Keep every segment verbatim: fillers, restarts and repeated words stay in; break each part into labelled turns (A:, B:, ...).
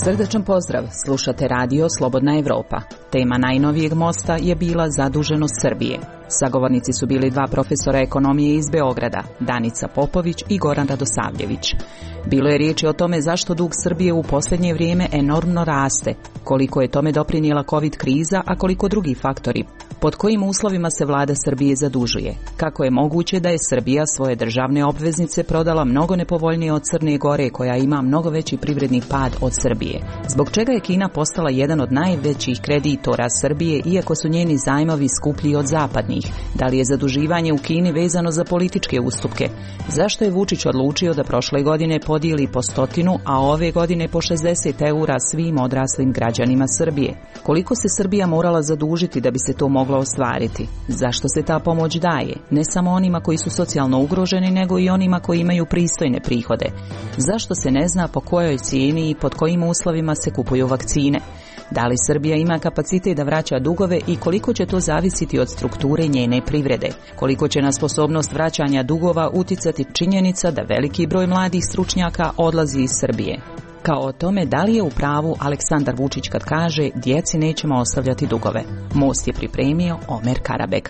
A: Srdačan pozdrav, slušate radio Slobodna Evropa. Tema najnovijeg mosta je bila zaduženost Srbije. Sagovornici su bili dva profesora ekonomije iz Beograda, Danica Popović i Goran Radosavljević. Bilo je riječi o tome zašto dug Srbije u posljednje vrijeme enormno raste, koliko je tome doprinijela COVID kriza, a koliko drugi faktori. Pod kojim uslovima se vlada Srbije zadužuje? Kako je moguće da je Srbija svoje državne obveznice prodala mnogo nepovoljnije od Crne Gore, koja ima mnogo veći privredni pad od Srbije? Zbog čega je Kina postala jedan od najvećih kreditora Srbije, iako su njeni zajmovi skuplji od zapadnih? Da li je zaduživanje u Kini vezano za političke ustupke? Zašto je Vučić odlučio da prošle godine podijeli po stotinu, a ove godine po šezdeset eura svim odraslim građanima Srbije? Koliko se Srbija morala zadužiti da bi se to moglo ostvariti? Zašto se ta pomoć daje? Ne samo onima koji su socijalno ugroženi, nego i onima koji imaju pristojne prihode. Zašto se ne zna po kojoj cijeni i pod kojim uslovima se kupuju vakcine? Da li Srbija ima kapacitet da vraća dugove i koliko će to zavisiti od strukture njene privrede? Koliko će na sposobnost vraćanja dugova uticati činjenica da veliki broj mladih stručnjaka odlazi iz Srbije? Kao o tome da li je u pravu Aleksandar Vučić kad kaže djeci nećemo ostavljati dugove. Most je pripremio Omer Karabeg.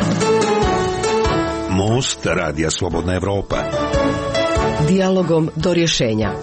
B: Most radija Slobodna Evropa.
C: Dijalogom do rješenja.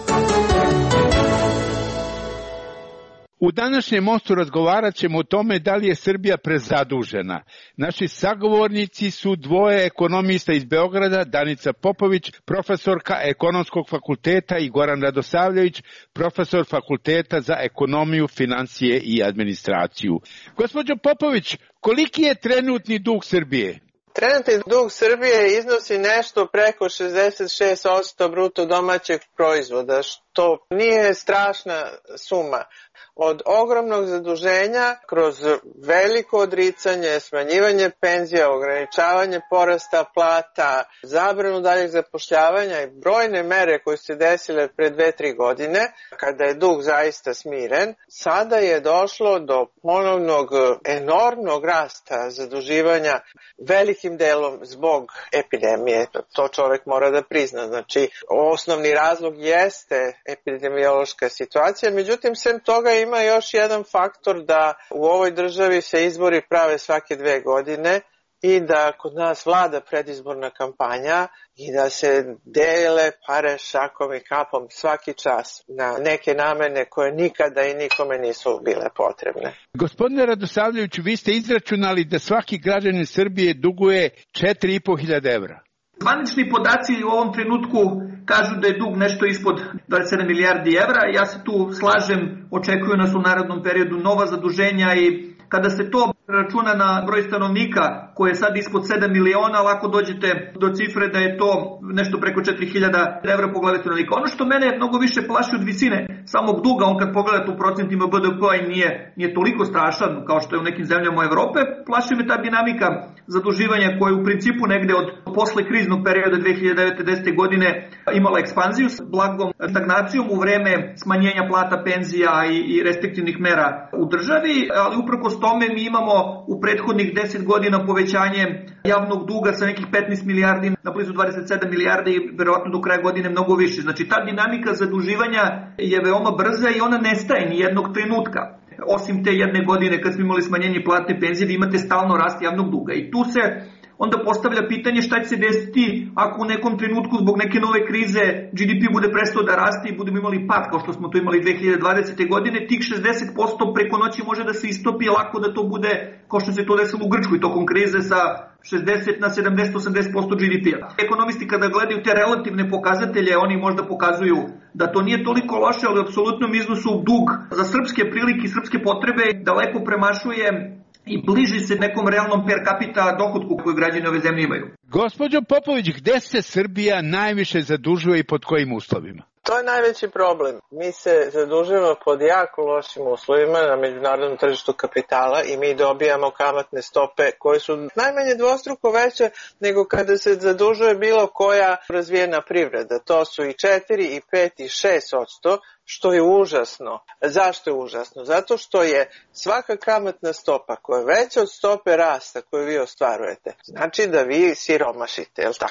D: U današnjem mostu razgovarat ćemo o tome da li je Srbija prezadužena. Naši sagovornici su dvoje ekonomista iz Beograda, Danica Popović, profesorka Ekonomskog fakulteta, i Goran Radosavljević, profesor Fakulteta za ekonomiju, financije i administraciju. Gospođo Popović, koliki je trenutni dug Srbije?
E: Trenutni dug Srbije iznosi nešto preko šezdeset šest posto bruto domaćeg proizvoda, što nije strašna suma. Od ogromnog zaduženja kroz veliko odricanje, smanjivanje penzija, ograničavanje porasta plata, zabranu daljeg zapošljavanja i brojne mere koje su se desile pre dve, tri godine, kada je dug zaista smiren, sada je došlo do ponovnog enormnog rasta zaduživanja, velikim delom zbog epidemije. To čovjek mora da prizna. Znači, osnovni razlog jeste epidemiološka situacija, međutim, sem toga ima još jedan faktor da u ovoj državi se izbori prave svake dve godine i da kod nas vlada predizborna kampanja i da se dele pare šakom i kapom svaki čas na neke namene koje nikada i nikome nisu bile potrebne.
D: Gospodine Radosavljeviću, vi ste izračunali da svaki građanin Srbije duguje četiri i po hiljade evra.
F: Zvanični podaci u ovom trenutku kažu da je dug nešto ispod dvadeset sedam milijardi evra. Ja se tu slažem, očekuju nas u narednom periodu nova zaduženja i kada se to računa na broj stanovnika koji je sad ispod sedam miliona, lako dođete do cifre da je to nešto preko četiri hiljade evra po glavi stanovnika. Ono što mene mnogo više plaši od visine samog duga, on kad pogledate u procentima B D P i nije, nije toliko strašan kao što je u nekim zemljama Evrope, plaši me ta dinamika zaduživanja koja je u principu negde od posle kriznog perioda dve hiljade devete do desete godine imala ekspanziju s blagom stagnacijom u vreme smanjenja plata, penzija i, i restriktivnih mera u državi, ali uprkos tome mi imamo u prethodnih deset godina povećanje javnog duga sa nekih petnaest milijardi na blizu dvadeset sedam milijardi i verovatno do kraja godine mnogo više. Znači ta dinamika zaduživanja je veoma brza i ona nestaje ni jednog trenutka. Osim te jedne godine kad smo imali smanjenje plate i penzije, vi imate stalno rast javnog duga i tu se onda postavlja pitanje šta će se desiti ako u nekom trenutku zbog neke nove krize G D P bude prestao da raste i budemo imali pad kao što smo to imali dve hiljade dvadesete. godine, tih šezdeset posto preko noći može da se istopi lako da to bude kao što se to desilo u Grčkoj tokom krize sa šezdeset na sedamdeset do osamdeset posto G D P-a. Ekonomisti kada gledaju te relativne pokazatelje, oni možda pokazuju da to nije toliko loše, ali u apsolutnom iznosu dug za srpske prilike i srpske potrebe daleko premašuje i bliži se nekom realnom per capita dohotku koju građani ove zemlje imaju.
D: Gospođo Popović, gde se Srbija najviše zadužuje i pod kojim uslovima?
E: To je najveći problem. Mi se zadužujemo pod jako lošim uslovima na međunarodnom tržištu kapitala i mi dobijamo kamatne stope koje su najmanje dvostruko veće nego kada se zadužuje bilo koja razvijena privreda. To su i četiri, i pet, i šest odsto, što je užasno. Zašto je užasno? Zato što je svaka kamatna stopa koja je veća od stope rasta koju vi ostvarujete, znači da vi siromašite, je li tako?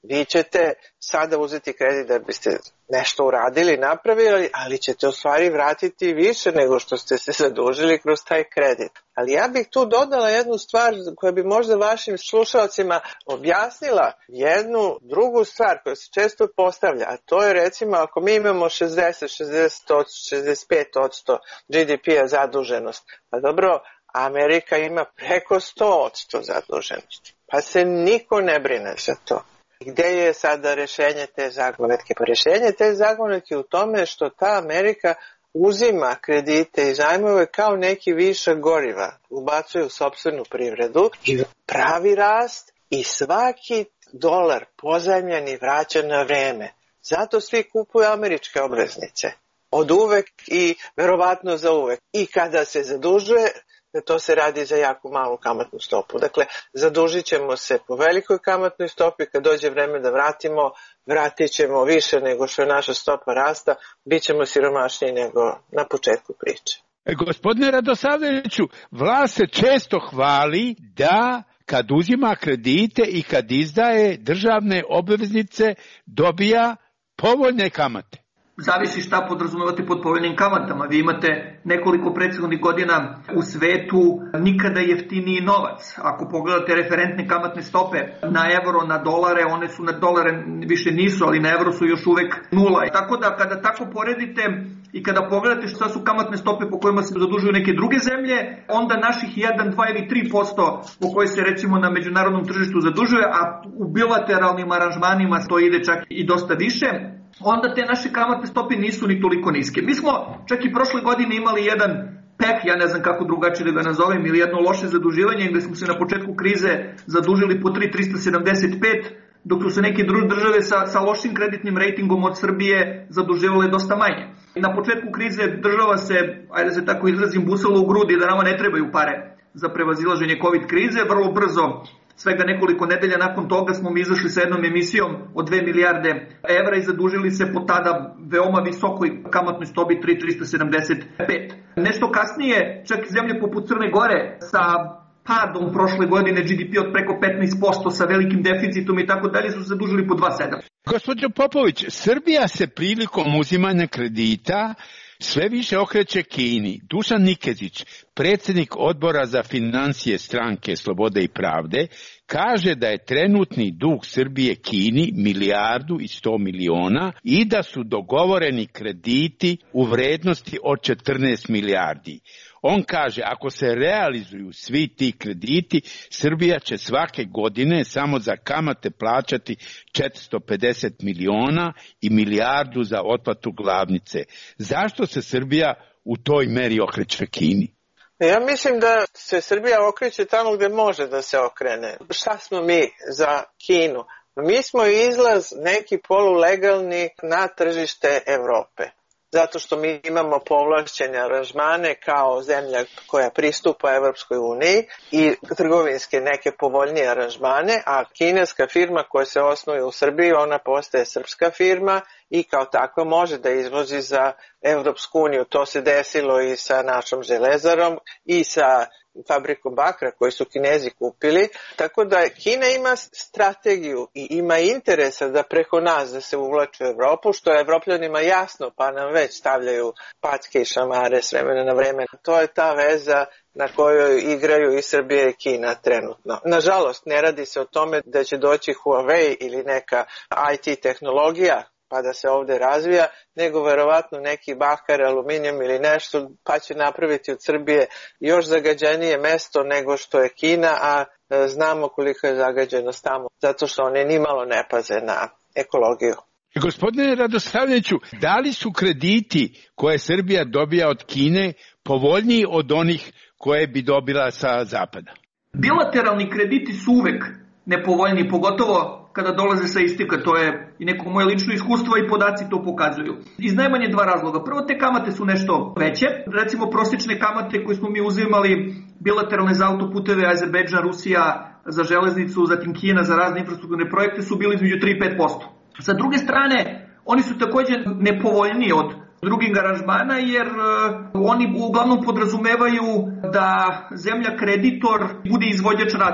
E: vi ćete sada uzeti kredit da biste nešto uradili, napravili, ali ćete u stvari vratiti više nego što ste se zadužili kroz taj kredit. Ali ja bih tu dodala jednu stvar koja bi možda vašim slušalcima objasnila jednu drugu stvar koja se često postavlja, a to je recimo ako mi imamo šezdeset, šezdeset, šezdeset pet posto G D P-a zaduženost, pa dobro, Amerika ima preko sto posto zaduženosti, pa se niko ne brine za to. Gde je sada rešenje te zagonetke? Pa rešenje te zagonetke u tome što ta Amerika uzima kredite i zajmove kao neki višak goriva, ubacuje u sopstvenu privredu i pravi rast i svaki dolar pozajmljeni vraća na vreme. Zato svi kupuju američke obveznice. Od uvek i verovatno za uvek. I kada se zadužuje, to se radi za jako malu kamatnu stopu. Dakle, zadužit ćemo se po velikoj kamatnoj stopi, kad dođe vreme da vratimo, vratit ćemo više nego što je naša stopa rasta, bit ćemo siromašniji nego na početku priče.
D: E, gospodine Radosavljeviću, vlast se često hvali da kad uzima kredite i kad izdaje državne obveznice dobija povoljne kamate.
F: Zavisi šta podrazumevate pod povoljnim kamatama. Vi imate nekoliko prethodnih godina u svetu nikada jeftiniji novac. Ako pogledate referentne kamatne stope na evro, na dolare, one su na dolare više nisu, ali na evro su još uvek nula. Tako da kada tako poredite i kada pogledate šta su kamatne stope po kojima se zadužuju neke druge zemlje, onda naših jedan, dva ili tri posto po koji se recimo na međunarodnom tržištu zadužuje, a u bilateralnim aranžmanima to ide čak i dosta više, onda te naše kamatne stope nisu ni toliko niske. Mi smo čak i prošle godine imali jedan peh, ja ne znam kako drugačije da ga nazovem, ili jedno loše zaduživanje gde smo se na početku krize zadužili po tri zarez trista sedamdeset pet, dok su se neke države sa, sa lošim kreditnim rejtingom od Srbije zaduživale dosta manje. Na početku krize država se, ajde da se tako izrazim, busala u grudi da nama ne trebaju pare za prevazilaženje COVID krize. Vrlo brzo, svega nekoliko nedelja nakon toga, smo mi izašli sa jednom emisijom od dve milijarde evra i zadužili se po tada veoma visokoj kamatnoj stopi tri zarez trista sedamdeset pet. Nešto kasnije, čak i zemlje poput Crne Gore sa padom prošle godine G D P od preko petnaest posto sa velikim deficitom i tako dalje su se zadužili po dva zarez sedam.
D: Gospođo Popović, Srbija se prilikom uzimanja kredita sve više okreće Kini. Dušan Nikezić, predsjednik odbora za financije stranke Slobode i pravde, kaže da je trenutni dug Srbije Kini milijardu i sto miliona i da su dogovoreni krediti u vrednosti od četrnaest milijardi. On kaže, ako se realizuju svi ti krediti, Srbija će svake godine samo za kamate plaćati četiristo pedeset miliona i milijardu za otplatu glavnice. Zašto se Srbija u toj meri okreće Kini?
E: Ja mislim da se Srbija okreće tamo gde može da se okrene. Šta smo mi za Kinu? Mi smo izlaz neki polulegalni na tržište Evrope. Zato što mi imamo povlašćene aranžmane kao zemlja koja pristupa Evropskoj uniji i trgovinske neke povoljnije aranžmane, a kineska firma koja se osnuje u Srbiji, ona postaje srpska firma i kao takva može da izvozi za Evropsku uniju. To se desilo i sa našom železarom i sa fabrikom bakra koju su Kinezi kupili, tako da Kina ima strategiju i ima interesa da preko nas da se uvlači u Evropu, što je Evropljanima jasno, pa nam već stavljaju packe i šamare s vremena na vreme. To je ta veza na kojoj igraju i Srbija i Kina trenutno. Nažalost, ne radi se o tome da će doći Huawei ili neka I T tehnologija pa da se ovde razvija, nego verovatno neki bakar, aluminijum ili nešto, pa će napraviti od Srbije još zagađenije mesto nego što je Kina, a znamo koliko je zagađenost tamo, zato što oni nimalo ne paze na ekologiju.
D: Gospodine Radosavljeviću, da li su krediti koje Srbija dobija od Kine povoljniji od onih koje bi dobila sa zapada?
F: Bilateralni krediti su uvek nepovoljniji, pogotovo kada dolaze sa istika, to je i neko moje lično iskustvo i podaci to pokazuju. Iz najmanje dva razloga. Prvo, te kamate su nešto veće. Recimo, prosječne kamate koje smo mi uzimali bilateralne za autoputeve, Azerbejdžan, Rusija za železnicu, zatim Kina za razne infrastrukturne projekte su bili između tri i pet posto. Sa druge strane, oni su takođe nepovoljniji od drugih aranžmana jer uh, oni uglavnom podrazumevaju da zemlja kreditor bude izvođač radova.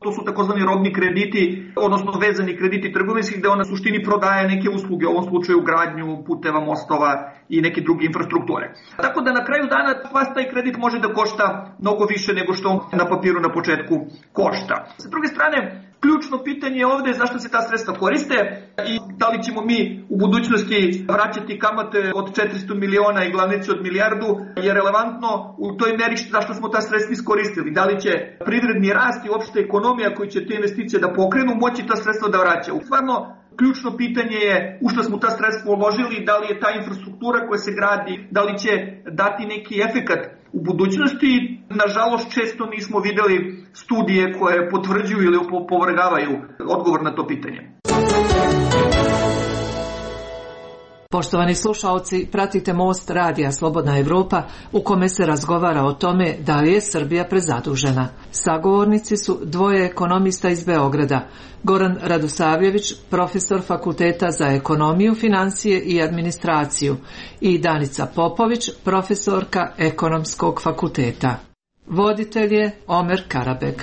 F: to su takozvani robni krediti, odnosno vezani krediti trgovinskih, gde ona suštini prodaje neke usluge, u ovom slučaju gradnju puteva, mostova i neke druge infrastrukture. Tako da na kraju dana vas taj kredit može da košta mnogo više nego što on na papiru na početku košta. Sa druge strane, ključno pitanje je ovde zašto se ta sredstva koriste i da li ćemo mi u budućnosti vraćati kamate od četiristo miliona i glavnice od milijardu, je relevantno u toj meri zašto smo ta sredstva iskoristili. Da li će privredni rast i uopšte ekonomija koji će te investicije da pokrenu moći ta sredstva da vraća. Stvarno, ključno pitanje je u što smo ta sredstva uložili, da li je ta infrastruktura koja se gradi, da li će dati neki efekat u budućnosti. Nažalost, često nismo videli studije koje potvrđuju ili opovrgavaju odgovor na to pitanje.
G: Poštovani slušaoci, pratite Most radija Slobodna Evropa u kome se razgovara o tome da li je Srbija prezadužena. Sagovornici su dvoje ekonomista iz Beograda, Goran Radosavljević, profesor Fakulteta za ekonomiju, financije i administraciju, i Danica Popović, profesorka Ekonomskog fakulteta. Voditelj je Omer Karabeg.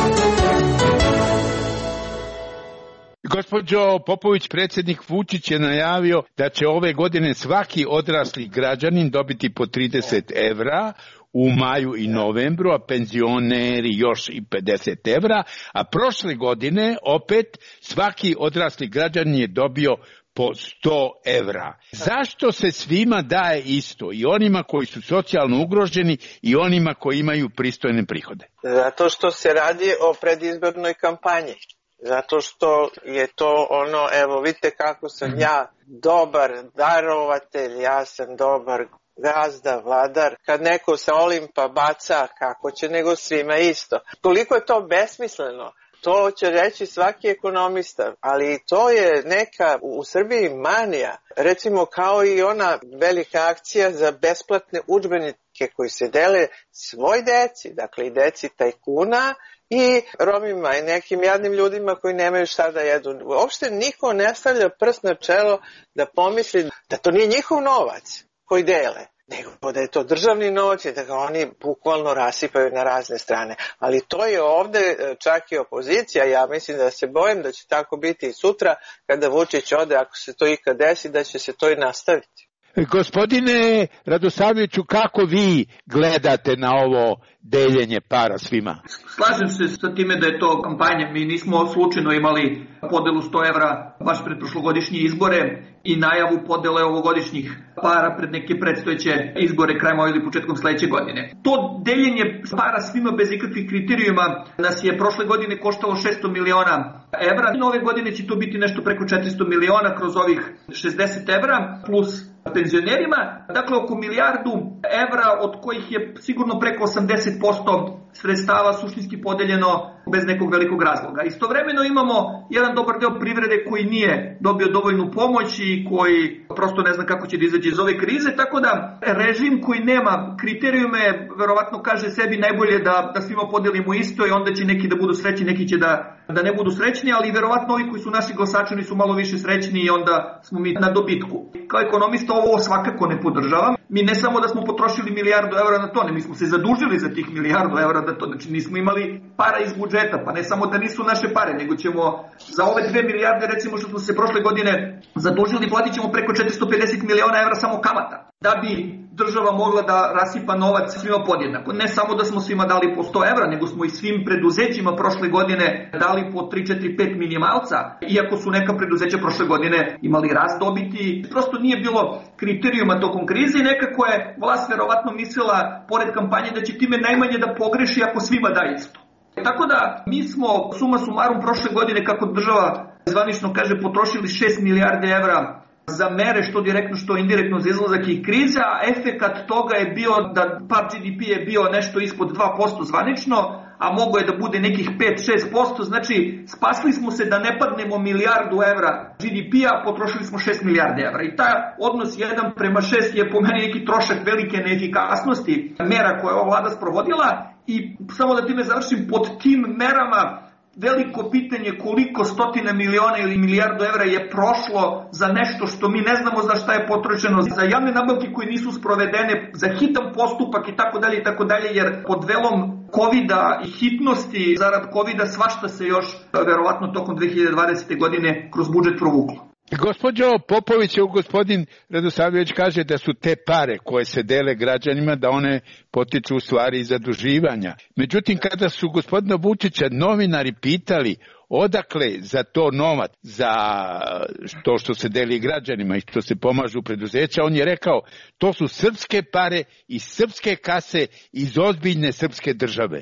D: Gospođo Popović, predsjednik Vučić je najavio da će ove godine svaki odrasli građanin dobiti po trideset evra u maju i novembru, a penzioneri još i pedeset evra, a prošle godine opet svaki odrasli građanin je dobio po sto evra. Zašto se svima daje isto, i onima koji su socijalno ugroženi i onima koji imaju pristojne prihode?
E: Zato što se radi o predizbornoj kampanji. Zato što je to ono, evo vidite kako sam mm-hmm. ja dobar darovatelj, ja sam dobar gazda, vladar. Kad neko sa Olimpa baca, kako će nego svima isto. Koliko je to besmisleno, to će reći svaki ekonomista, ali to je neka u Srbiji manija. Recimo kao i ona velika akcija za besplatne udžbenike koji se dele svoj deci, dakle i deci tajkuna, i Romima i nekim jadnim ljudima koji nemaju šta da jedu. Uopšte niko ne stavlja prst na čelo da pomisli da to nije njihov novac koji dele, nego da je to državni novac i da ga oni bukvalno rasipaju na razne strane. Ali to je ovde čak i opozicija. Ja mislim da se bojim da će tako biti i sutra kada Vučić ode, ako se to ikad desi, da će se to i nastaviti.
D: Gospodine Radosavljeviću, kako vi gledate na ovo deljenje para svima?
F: Slažem se sa time da je to kampanja. Mi nismo slučajno imali podelu sto evra baš pred prošlogodišnje izbore i najavu podele ovogodišnjih para pred neke predstojeće izbore krajem ove ili početkom sledeće godine. To deljenje para svima bez ikakvih kriterijuma nas je prošle godine koštalo šesto miliona evra. Ove godine će to biti nešto preko četiristo miliona kroz ovih šezdeset evra plus penzionerima, dakle oko milijardu evra, od kojih je sigurno preko osamdeset posto sredstava suštinski podeljeno bez nekog velikog razloga. Istovremeno imamo jedan dobar deo privrede koji nije dobio dovoljnu pomoć i koji prosto ne zna kako će da izađe iz ove krize, tako da režim koji nema kriterijume verovatno kaže sebi najbolje da, da svima podelimo isto i onda će neki da budu srećni, neki će da, da ne budu srećni, ali verovatno ovi koji su naši glasačani su malo više srećni i onda smo mi na dobitku. Kao ekonomista ovo svakako ne podržavam. Mi ne samo da smo potrošili milijardu evra na to, ne, mi smo se zadužili za tih milijardu evra da to, znači nismo imali para iz budžeta, pa ne samo da nisu naše pare, nego ćemo za ove dve milijarde, recimo što smo se prošle godine zadužili, platit ćemo preko četiristo pedeset miliona evra samo kamata, da bi država mogla da rasipa novac svima podjednako. Ne samo da smo svima dali po sto evra, nego smo i svim preduzećima prošle godine dali po tri, četiri, pet minimalca, iako su neka preduzeća prošle godine imali rast dobiti. Prosto nije bilo kriterijuma tokom krize i nekako je vlast verovatno mislila, pored kampanje, da će time najmanje da pogreši ako svima da isto. Tako da mi smo suma sumarum prošle godine, kako država zvanično kaže, potrošili šest milijarde evra za mere što direktno što indirektno za izlazak i kriza, a efekat toga je bio da pad G D P je bio nešto ispod dva posto zvanično, a mogo je da bude nekih pet do šest posto, znači spasli smo se da ne padnemo milijardu evra G D P-a, potrošili smo šest milijarde evra. I taj odnos jedan prema šest je po meni neki trošak velike neefikasnosti mera koje je ova vlada sprovodila i samo da time završim, pod tim merama veliko pitanje koliko stotina miliona ili milijardu evra je prošlo za nešto što mi ne znamo za šta je potrošeno, za javne nabavke koje nisu sprovedene, za hitan postupak i tako dalje i tako dalje, jer pod velom kovida i hitnosti zarad kovida svašta se još verovatno tokom dve hiljade dvadesete. godine kroz budžet provuklo.
D: Gospođo Popović, gospodin Radosavljević kaže da su te pare koje se dele građanima, da one potiču u stvari iz zaduživanja. Međutim, kada su gospodina Vučića novinari pitali odakle za to novac, za to što se deli građanima i što se pomažu preduzeća, on je rekao to su srpske pare iz srpske kase, iz ozbiljne srpske države.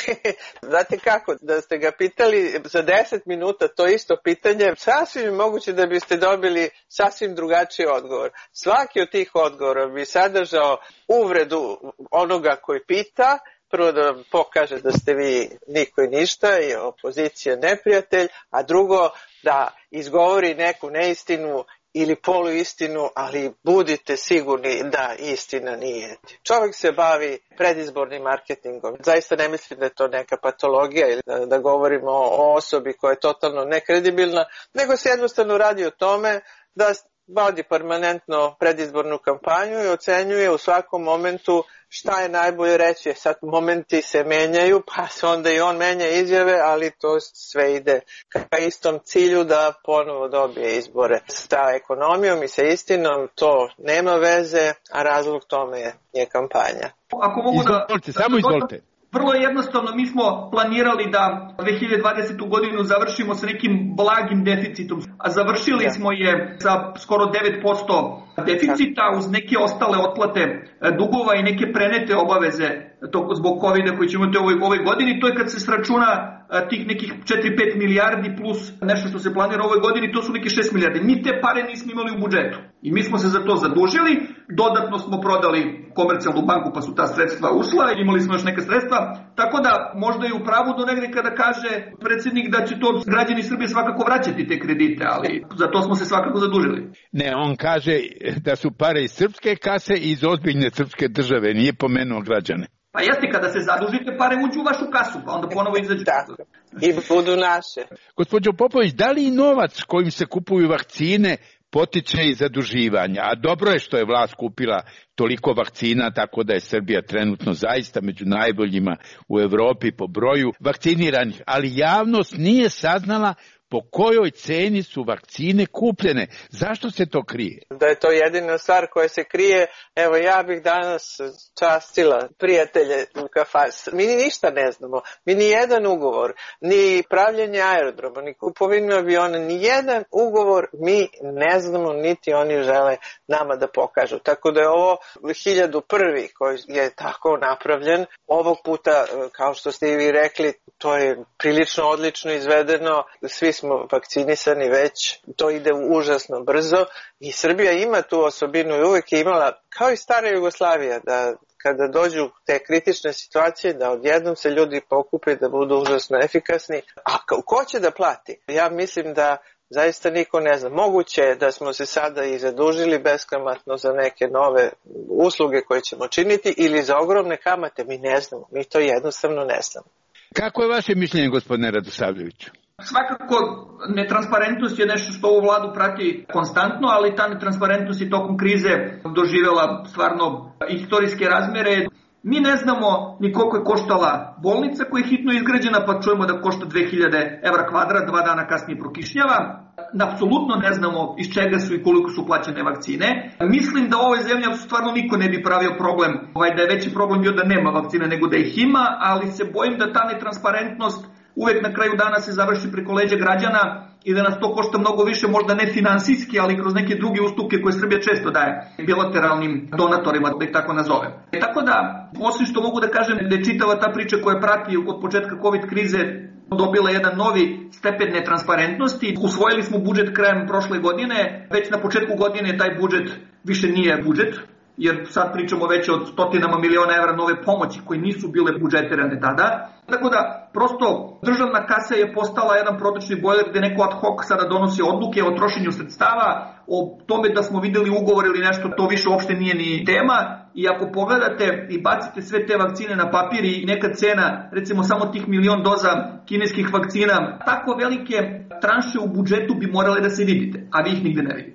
E: Znate kako, da ste ga pitali za deset minuta to isto pitanje, sasvim moguće da biste dobili sasvim drugačiji odgovor. Svaki od tih odgovora bi sadržao uvredu onoga koji pita, prvo da vam pokaže da ste vi niko i ništa i opozicija neprijatelj, a drugo da izgovori neku neistinu ili poluistinu, ali budite sigurni da istina nije. Čovjek se bavi predizbornim marketingom. Zaista ne mislim da je to neka patologija ili da, da govorimo o osobi koja je totalno nekredibilna, nego se jednostavno radi o tome da vodi permanentno predizbornu kampanju i ocenjuje u svakom momentu šta je najbolje reći. Sad momenti se menjaju, pa se onda i on menja izjave, ali to sve ide ka istom cilju da ponovo dobije izbore. Sa ekonomijom i sa istinom to nema veze, a razlog tome je, je kampanja.
F: Ako mogu da...
D: Izvolite, samo izvolite.
F: Vrlo jednostavno, mi smo planirali da dve hiljade dvadesetu. godinu završimo sa nekim blagim deficitom, a završili ja. smo je sa skoro devet posto deficita uz neke ostale otplate dugova i neke prenete obaveze zbog kovida koji ćemo imati u ovoj, ovoj godini. To je kad se sračuna tih nekih četiri do pet milijardi plus nešto što se planira u ovoj godini, to su neke šest milijardi. Mi te pare nismo imali u budžetu i mi smo se za to zadužili, dodatno smo prodali Komercijalnu banku pa su ta sredstva ušla, imali smo još neka sredstva, tako da možda je u pravu do negde kada kaže predsjednik da će to građani Srbije svakako vraćati te kredite, ali za to smo se svakako zadužili.
D: Ne, on kaže da su pare iz srpske kase i iz ozbiljne srpske države, nije pomenuo građane.
F: Pa jeste, kada se zadužite, pare uđu u vašu kasu, pa onda ponovo izađu.
E: Tako, i budu naše.
D: Gospođo Popović, da li novac kojim se kupuju vakcine potiče i zaduživanja? A dobro je što je vlast kupila toliko vakcina, tako da je Srbija trenutno zaista među najboljima u Evropi po broju vakciniranih, ali javnost nije saznala po kojoj ceni su vakcine kupljene. Zašto se to krije?
E: Da je to jedina stvar koja se krije. Evo, ja bih danas častila prijatelje u kafani. Mi ni ništa ne znamo. Mi ni jedan ugovor, ni pravljenje aerodroma, ni kupovinu aviona, ni jedan ugovor mi ne znamo, niti oni žele nama da pokažu. Tako da je ovo hiljadu prvi koji je tako napravljen. Ovog puta, kao što ste i vi rekli, to je prilično odlično izvedeno. Svi smo vakcinisani već, to ide užasno brzo i Srbija ima tu osobinu i uvijek je imala, kao i stara Jugoslavija, da kada dođu te kritične situacije, da odjednom se ljudi pokupe da budu užasno efikasni. A ko će da plati? Ja mislim da zaista niko ne zna. Moguće je da smo se sada i zadužili beskamatno za neke nove usluge koje ćemo činiti ili za ogromne kamate. Mi ne znamo, mi to jednostavno ne znamo.
D: Kako je vaše mišljenje, gospodine Radosavljeviću?
F: Svakako, netransparentnost je nešto što ovu vladu prati konstantno, ali ta netransparentnost je tokom krize doživjela stvarno istorijske razmere. Mi ne znamo ni koliko je koštala bolnica koja je hitno izgrađena, pa čujemo da košta dve hiljade evra kvadrat, dva dana kasnije prokišnjava. Apsolutno ne znamo iz čega su i koliko su plaćene vakcine. Mislim da u ovoj zemlji stvarno niko ne bi pravio problem, ovaj, da je veći problem bio da nema vakcina nego da ih ima, ali se bojim da ta netransparentnost uvek na kraju dana se završi preko leđa građana i da nas to košta mnogo više, možda ne finansijski, ali kroz neke druge ustupke koje Srbija često daje bilateralnim donatorima, da ih tako nazovem. E, tako da, osim što mogu da kažem da je čitava ta priča koja prati od početka COVID krize dobila jedan novi stepen netransparentnosti. Usvojili smo budžet krajem prošle godine, već na početku godine taj budžet više nije budžet, jer sad pričamo već o stotinama miliona evra nove pomoći koje nisu bile budžetirane tada. Tako da, prosto, državna kasa je postala jedan protočni bojler gde neko ad hoc sada donosi odluke o trošenju sredstava, o tome da smo videli ugovor ili nešto, to više uopšte nije ni tema. I ako pogledate i bacite sve te vakcine na papir i neka cena, recimo samo tih milion doza kineskih vakcina, tako velike tranše u budžetu bi morale da se vidite, a vi ih nigde ne vidite.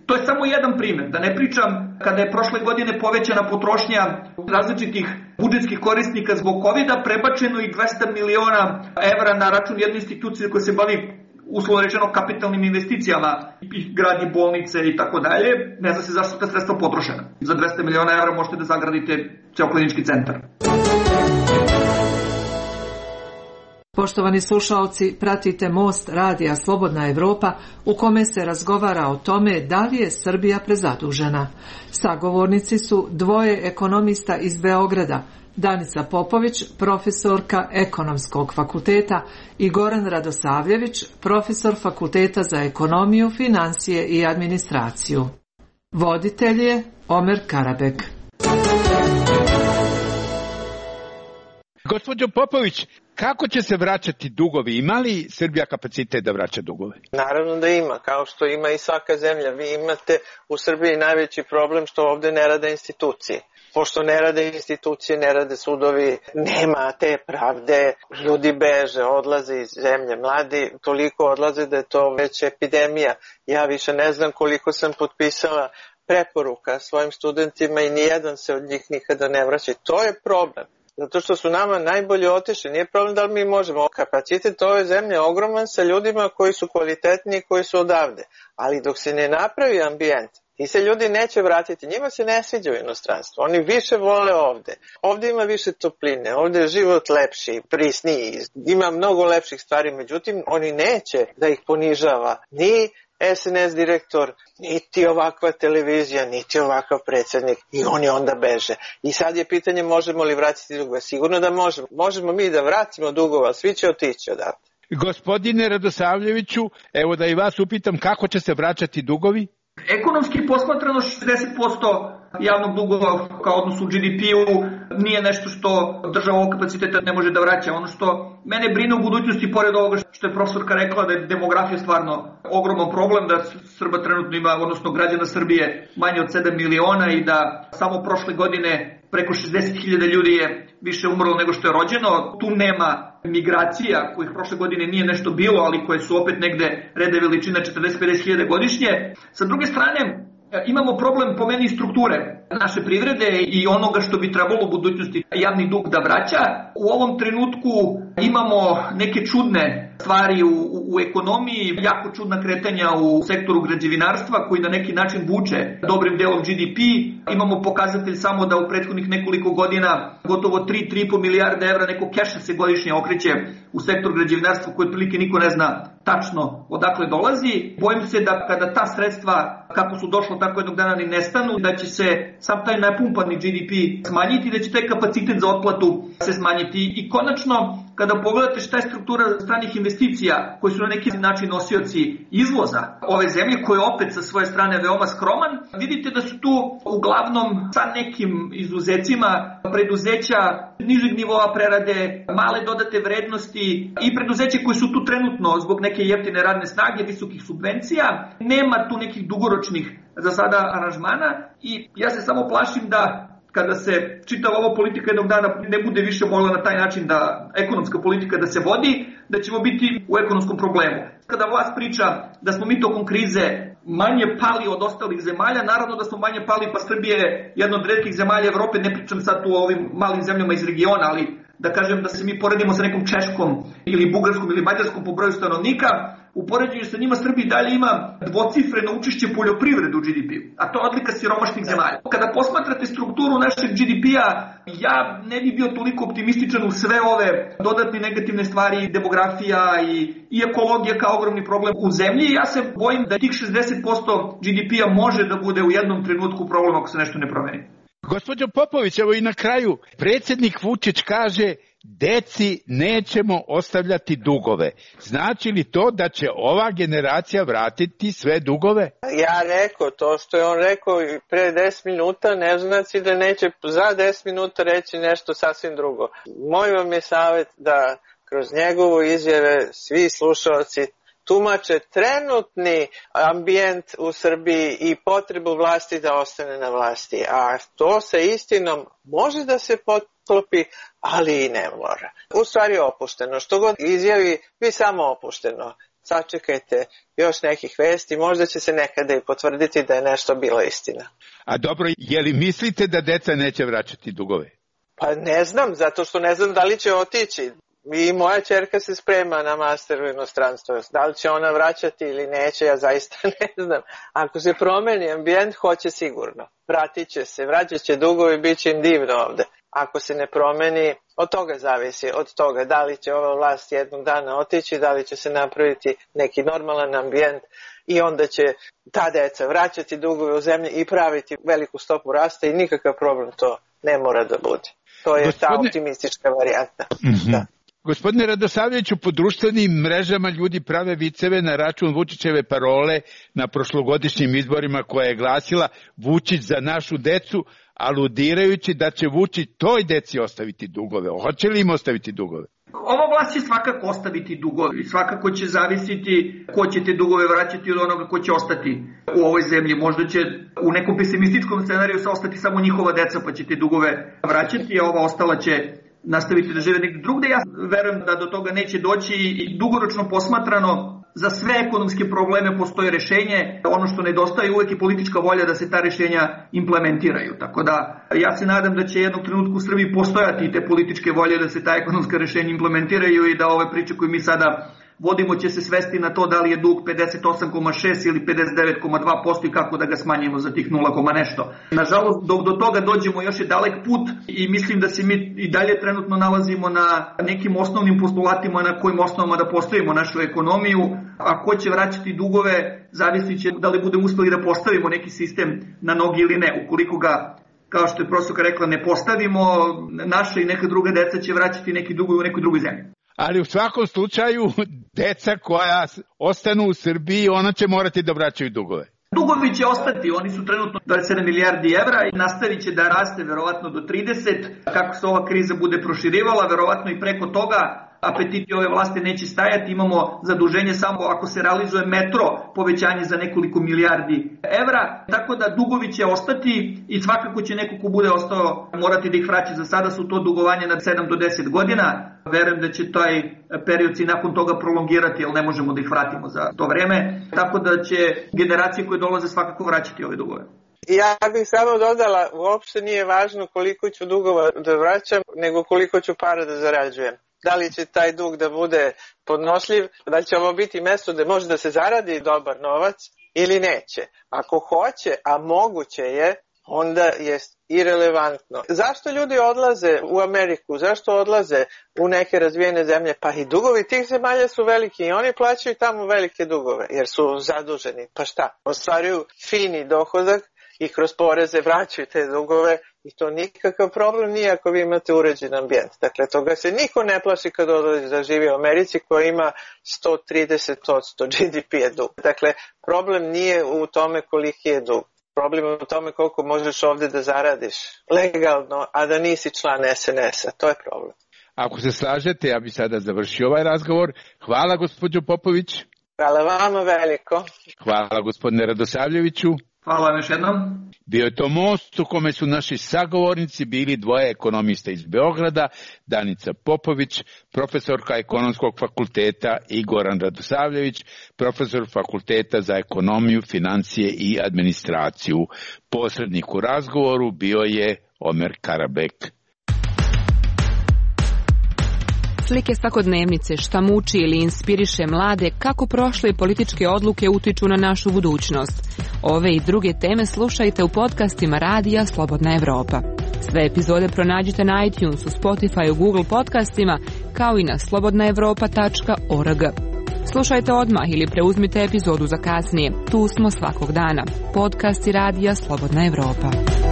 F: To je samo jedan primjer, da ne pričam kada je prošle godine povećana potrošnja različitih budžetskih korisnika zbog kovida, prebačeno i dvesta miliona evra na račun jedne institucije koja se bavi uslovno rečeno kapitalnim investicijama i gradi bolnice i tako dalje. Ne zna se zašto ta sredstva potrošena. Za dvesta miliona evra možete da zagradite ceo klinički centar.
G: Poštovani slušaoci, pratite Most radija Slobodna Evropa u kome se razgovara o tome da li je Srbija prezadužena. Sagovornici su dvoje ekonomista iz Beograda, Danica Popović, profesorka Ekonomskog fakulteta i Goran Radosavljević, profesor Fakulteta za ekonomiju, financije i administraciju. Voditelj je Omer Karabek.
D: Gospođo Popović, kako će se vraćati dugovi? Ima li Srbija kapacitet da vraća dugove?
E: Naravno da ima, kao što ima i svaka zemlja. Vi imate u Srbiji najveći problem što ovde ne rade institucije. Pošto ne rade institucije, ne rade sudovi, nema te pravde, ljudi beže, odlaze iz zemlje, mladi toliko odlaze da je to već epidemija. Ja više ne znam koliko sam potpisala preporuka svojim studentima i nijedan se od njih nikada ne vraća. To je problem. Zato što su nama najbolje otišli. Nije problem da li mi možemo. Kapacitet ove zemlje je ogroman sa ljudima koji su kvalitetni i koji su odavde. Ali dok se ne napravi ambijent, ti se ljudi neće vratiti. Njima se ne sviđa u inostranstvu. Oni više vole ovde. Ovde ima više topline, ovde je život lepši, prisniji. Ima mnogo lepših stvari, međutim, oni neće da ih ponižava ni es en es direktor, niti ovakva televizija, niti ovakav predsjednik i oni onda beže. I sad je pitanje možemo li vratiti dugove. Sigurno da možemo. Možemo mi da vratimo dugova, svi će otići odavde.
D: Gospodine Radosavljeviću, evo da i vas upitam kako će se vraćati dugovi?
F: Ekonomski posmatrano šezdeset posto javnog duga kao odnos u G D P-u nije nešto što država ovog kapaciteta ne može da vraća. Ono što mene brine u budućnosti, pored ovoga što je profesorka rekla da je demografija stvarno ogroman problem, da Srba trenutno ima, odnosno građana Srbije, manje od sedam miliona i da samo prošle godine preko šezdeset hiljada ljudi je više umrlo nego što je rođeno. Tu nema migracija, kojih prošle godine nije nešto bilo, ali koje su opet negde rede veličina četrdeset do pedeset hiljada godišnje. Sa druge strane, imamo problem po meni strukture naše privrede i onoga što bi trebalo u budućnosti javni dug da vraća. U ovom trenutku imamo neke čudne stvari u, u ekonomiji, jako čudna kretanja u sektoru građevinarstva koji na neki način vuče dobrim delom G D P. Imamo pokazatelj samo da u prethodnih nekoliko godina gotovo tri do tri i po milijarde evra neko keša se godišnje okreće u sektor građevinarstva koji otprilike niko ne zna tačno odakle dolazi. Bojim se da kada ta sredstva kako su došlo tako jednog dana ni nestanu, da će se sam taj napumpani G D P smanjiti, da će taj kapacitet za otplatu se smanjiti. I konačno, kada pogledate šta je struktura stranih investicija koji su na neki način nosioci izvoza ove zemlje, koje opet sa svoje strane veoma skroman, vidite da su tu uglavnom sa nekim izuzecima preduzeća nižeg nivoa prerade, male dodate vrednosti i preduzeće koje su tu trenutno zbog neke jeftine radne snage, visokih subvencija. Nema tu nekih dugoročnih za sada aranžmana i ja se samo plašim da kada se čitava ova politika jednog dana ne bude više mogla na taj način da ekonomska politika da se vodi, da ćemo biti u ekonomskom problemu. Kada vlast priča da smo mi tokom krize manje pali od ostalih zemalja, naravno da smo manje pali, pa Srbija je jedna od retkih zemalja Evrope, ne pričam sad tu o ovim malim zemljama iz regiona, ali da kažem da se mi poredimo sa nekom Češkom ili Bugarskom ili Mađarskom po broju stanovnika, u poređenju sa njima Srbija dalje ima dvocifreno učešće poljoprivrede u G D P-u, a to je odlika siromašnih zemalja. Kada posmatrate strukturu našeg G D P-a, ja ne bi bio toliko optimističan u sve ove dodatne negativne stvari, demografija i, i ekologija kao ogromni problem u zemlji. Ja se bojim da tih šezdeset posto G D P-a može da bude u jednom trenutku problem ako se nešto ne promeni.
D: Gospođo Popović, evo i na kraju, predsjednik Vučić kaže deci nećemo ostavljati dugove. Znači li to da će ova generacija vratiti sve dugove?
E: Ja rekao, to što je on rekao pre deset minuta ne znači da neće za deset minuta reći nešto sasvim drugo. Moj vam je savjet da kroz njegovu izjave svi slušalci tumače trenutni ambijent u Srbiji i potrebu vlasti da ostane na vlasti. A to sa istinom može da se potklopi, ali i ne mora. U stvari opušteno. Što god izjavi, vi samo opušteno. sačekajte još nekih vesti, možda će se nekada i potvrditi da je nešto bila istina.
D: A dobro, je li mislite da deca neće vraćati dugove?
E: Pa ne znam, zato što ne znam da li će otići. I moja ćerka se sprema na master u inostranstvo. Da li će ona vraćati ili neće, ja zaista ne znam. Ako se promeni ambijent, hoće sigurno. Vratit će se, vraćat će dugovi, bit će im divno ovde. Ako se ne promeni, od toga zavisi, od toga da li će ova vlast jednog dana otići, da li će se napraviti neki normalan ambijent i onda će ta deca vraćati dugove u zemlji i praviti veliku stopu rasta i nikakav problem to ne mora da bude. To je Gospodine... ta optimistička varijanta.
D: Mm-hmm.
E: Da.
D: Gospodine Radosavljeviću, po društvenim mrežama ljudi prave viceve na račun Vučićeve parole na prošlogodišnjim izborima koja je glasila Vučić za našu decu, aludirajući da će Vučić toj deci ostaviti dugove. Hoće li im ostaviti dugove?
F: Ova vlast će svakako ostaviti dugove i svakako će zavisiti ko će te dugove vraćati od onoga ko će ostati u ovoj zemlji. Možda će u nekom pesimističkom scenariju se ostati samo njihova deca pa će te dugove vraćati, a ova ostala će nastaviti da žive negdje drugde. Ja verujem da do toga neće doći i dugoročno posmatrano za sve ekonomske probleme postoje rešenje. Ono što nedostaje uvek je politička volja da se ta rešenja implementiraju. Tako da ja se nadam da će jednog trenutka u Srbiji postojati te političke volje da se ta ekonomska rešenja implementiraju i da ove priče koje mi sada vodimo će se svesti na to da li je dug pedeset osam zarez šest ili pedeset devet zarez dva posto i kako da ga smanjimo za tih nula, nešto. Nažalost, dok do toga dođemo još je dalek put i mislim da se mi i dalje trenutno nalazimo na nekim osnovnim postulatima na kojim osnovama da postavimo našu ekonomiju. A ko će vraćati dugove, zavisit će da li budemo uspeli da postavimo neki sistem na noge ili ne. Ukoliko ga, kao što je profesorka rekla, ne postavimo, naša i neka druga deca će vraćati neki dugovi u nekoj drugoj zemlji.
D: Ali u svakom slučaju, deca koja ostanu u Srbiji, ona će morati da vraćaju dugove.
F: Dugovi će ostati, oni su trenutno dvadeset sedam milijardi evra i nastavit će da raste verovatno do trideset. Kako se ova kriza bude proširivala, verovatno i preko toga apetiti ove vlasti neće stajati. Imamo zaduženje samo ako se realizuje metro, povećanje za nekoliko milijardi evra. Tako da dugovi će ostati i svakako će neko ko bude ostao morati da ih vraća. Za sada su to dugovanje na sedam do deset godina. Verujem da će taj period i nakon toga prolongirati, jer ne možemo da ih vratimo za to vreme. Tako da će generacije koje dolaze svakako vraćati ove dugove.
E: Ja bih samo dodala, uopšte nije važno koliko ću dugova da vraćam, nego koliko ću para da zarađujem. Da li će taj dug da bude podnošljiv, da li će ovo biti mesto da može da se zaradi dobar novac ili neće. Ako hoće, a moguće je, onda je irelevantno. Zašto ljudi odlaze u Ameriku? Zašto odlaze u neke razvijene zemlje? Pa i dugovi tih zemalja su veliki i oni plaćaju tamo velike dugove jer su zaduženi. Pa šta? Ostvaruju fini dohodak i kroz poreze vraćaju te dugove i to nikakav problem nije ako vi imate uređen ambijent. Dakle, toga se niko ne plaši kad odlazi da živi u Americi koja ima sto trideset posto G D P-a dug. Dakle, problem nije u tome koliki je dug. Problem je u tome koliko možeš ovde da zaradiš legalno, a da nisi član S N S-a. To je problem.
D: Ako se slažete, ja bih sada završio ovaj razgovor. Hvala, gospođo Popović.
E: Hvala vama veliko.
D: Hvala, gospodine Radosavljeviću.
F: Hvala vam još jednom.
D: Bio je to most u kome su naši sagovornici bili dvoje ekonomista iz Beograda, Danica Popović, profesorka ekonomskog fakulteta, i Goran Radosavljević, profesor fakulteta za ekonomiju, financije i administraciju. Posrednik u razgovoru bio je Omer Karabek.
H: Slike svakodnevnice, šta muči ili inspiriše mlade, kako prošle političke odluke utiču na našu budućnost. Ove i druge teme slušajte u podcastima Radija Slobodna Evropa. Sve epizode pronađite na iTunesu, Spotify, Google podcastima, kao i na slobodna evropa tačka org. Slušajte odmah ili preuzmite epizodu za kasnije. Tu smo svakog dana. Podcasti Radija Slobodna Evropa.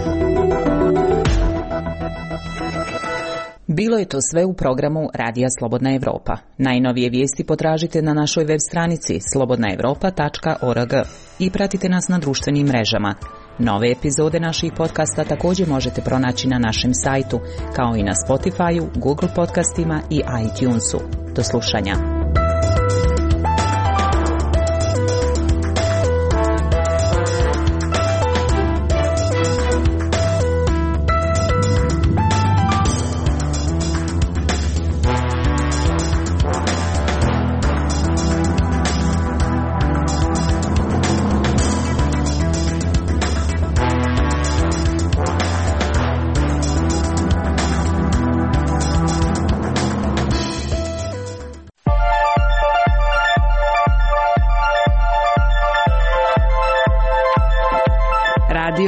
A: Bilo je to sve u programu Radija Slobodna Evropa. Najnovije vijesti potražite na našoj web stranici slobodna evropa tačka org i pratite nas na društvenim mrežama. Nove epizode naših podcasta također možete pronaći na našem sajtu, kao i na Spotify-u, Google podcastima i iTunesu. Do slušanja.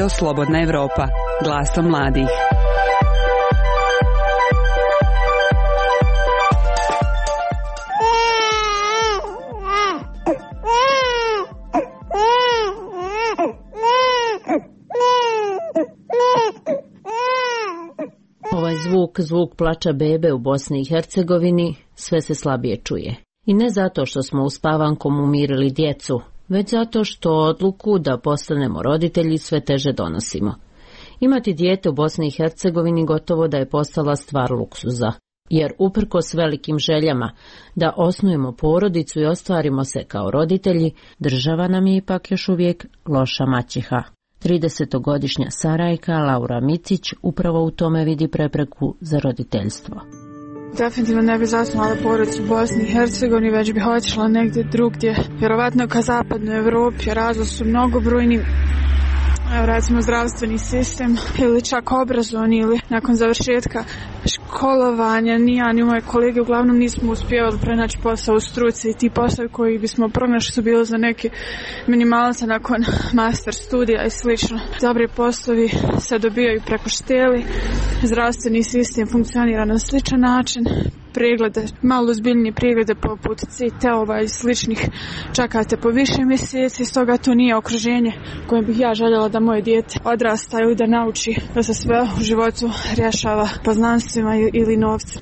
H: Radio Slobodna Evropa, glasom mladih.
I: Ovaj zvuk, zvuk plača bebe u Bosni i Hercegovini, sve se slabije čuje. I ne zato što smo uspavankom umirili djecu, već zato što odluku da postanemo roditelji sve teže donosimo. Imati dijete u Bosni i Hercegovini gotovo da je postala stvar luksuza, jer uprkos velikim željama da osnujemo porodicu i ostvarimo se kao roditelji, država nam je ipak još uvijek loša maćeha. tridesetogodišnja Sarajka Laura Micić upravo u tome vidi prepreku za roditeljstvo.
J: Definitivno ne bi zasnovala porodicu u Bosni i Hercegovini, već bi otišla negdje drugdje, vjerovatno ka zapadnoj Evropi. Razlozi su mnogobrojni, evo recimo zdravstveni sistem ili čak obrazovni, ili nakon završetka školovanja ni ja ni moje kolege uglavnom nismo uspjevali pronaći posao u struci, i ti poslovi koji bismo pronašli su bili za neke minimalce nakon master studija i slično. Dobri poslovi se dobijaju preko šteli, zdravstveni sistem funkcionira na sličan način, preglede, malo ozbiljnije preglede poput C T-ova i sličnih čekate po više mjeseci, stoga to nije okruženje kojem bih ja željela da moje dijete odrasta ili da nauči da se sve u životu rješava poznanstvima ili novcem.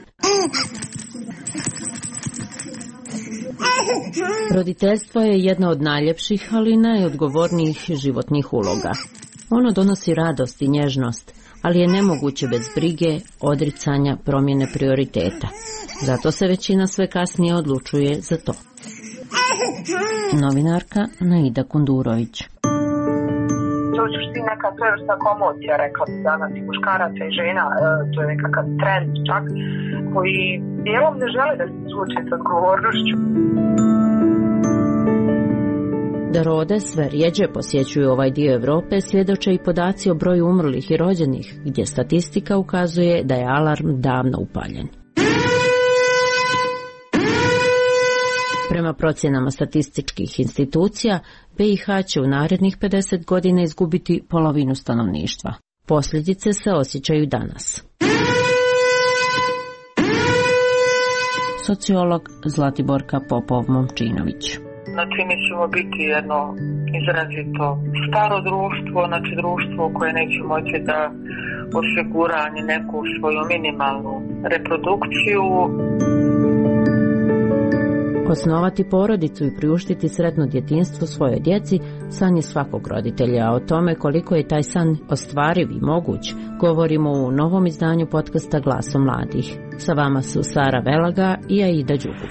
I: Roditeljstvo je jedna od najljepših, ali i najodgovornijih životnih uloga. Ono donosi radost i nježnost, ali je nemoguće bez brige, odricanja, promjene prioriteta. Zato se većina sve kasnije odlučuje za to. Novinarka Naida Kundurović.
K: To je u suštini neka svojevrsna komocija, rekla bi danas, i muškaraca i žena, to je nekakav trend čak, koji dijelom ne žele da se suoče s odgovornošću.
I: Da rode sve rijeđe posjećuju ovaj dio Europe svjedoče i podaci o broju umrlih i rođenih, gdje statistika ukazuje da je alarm davno upaljen. Prema procjenama statističkih institucija, B i H će u narednih pedeset godina izgubiti polovinu stanovništva. Posljedice se osjećaju danas. Sociolog Zlatiborka Popov-Momčinović.
K: Znači, mi ćemo biti jedno izrazito staro društvo, znači društvo koje neće moći da osigura ni neku svoju minimalnu reprodukciju.
I: Osnovati porodicu i priuštiti sretno djetinjstvo svojoj djeci san je svakog roditelja, a o tome koliko je taj san ostvariv i moguć govorimo u novom izdanju podcasta Glasom mladih. Sa vama su Sara Velaga i Aida Đugu.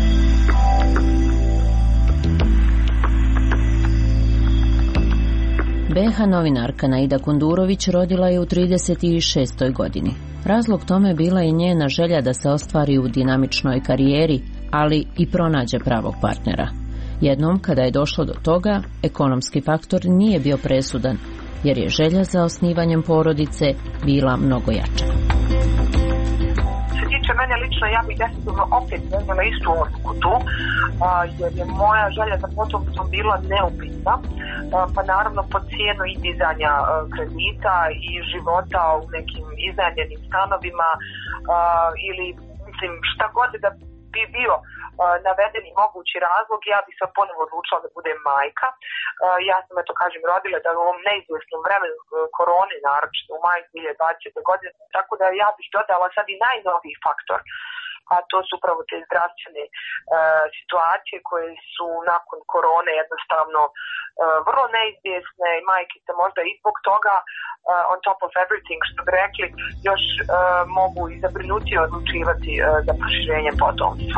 I: B H novinarka Naida Kundurović rodila je u trideset šestoj godini. Razlog tome bila je njena želja da se ostvari u dinamičnoj karijeri, ali i pronađe pravog partnera. Jednom, kada je došlo do toga, ekonomski faktor nije bio presudan, jer je želja za osnivanjem porodice bila mnogo jača.
K: Što se tiče mene lično, ja bih definitivno opet donijela istu odluku tu, jer je moja želja za potomstvom bila neupitna, pa naravno po cijenu i dizanja kredita i života u nekim iznajmljenim stanovima ili mislim šta god da bi bio navedeni mogući razlog, ja bih se ponovo odlučila da budem majka. Ja sam, eto kažem, rodila da u ovom neizvjesnom vremenu korone, naročito u maju dvije tisuće dvadesete. godine, tako da ja bih dodala sad i najnoviji faktor, a to su upravo te zdravstvene uh, situacije koje su nakon korone jednostavno uh, vrlo neizvjesne i majke se možda i zbog toga uh, on top of everything, što bi rekli, još uh, mogu i zabrinutije odlučivati uh, za proširenje potomstva.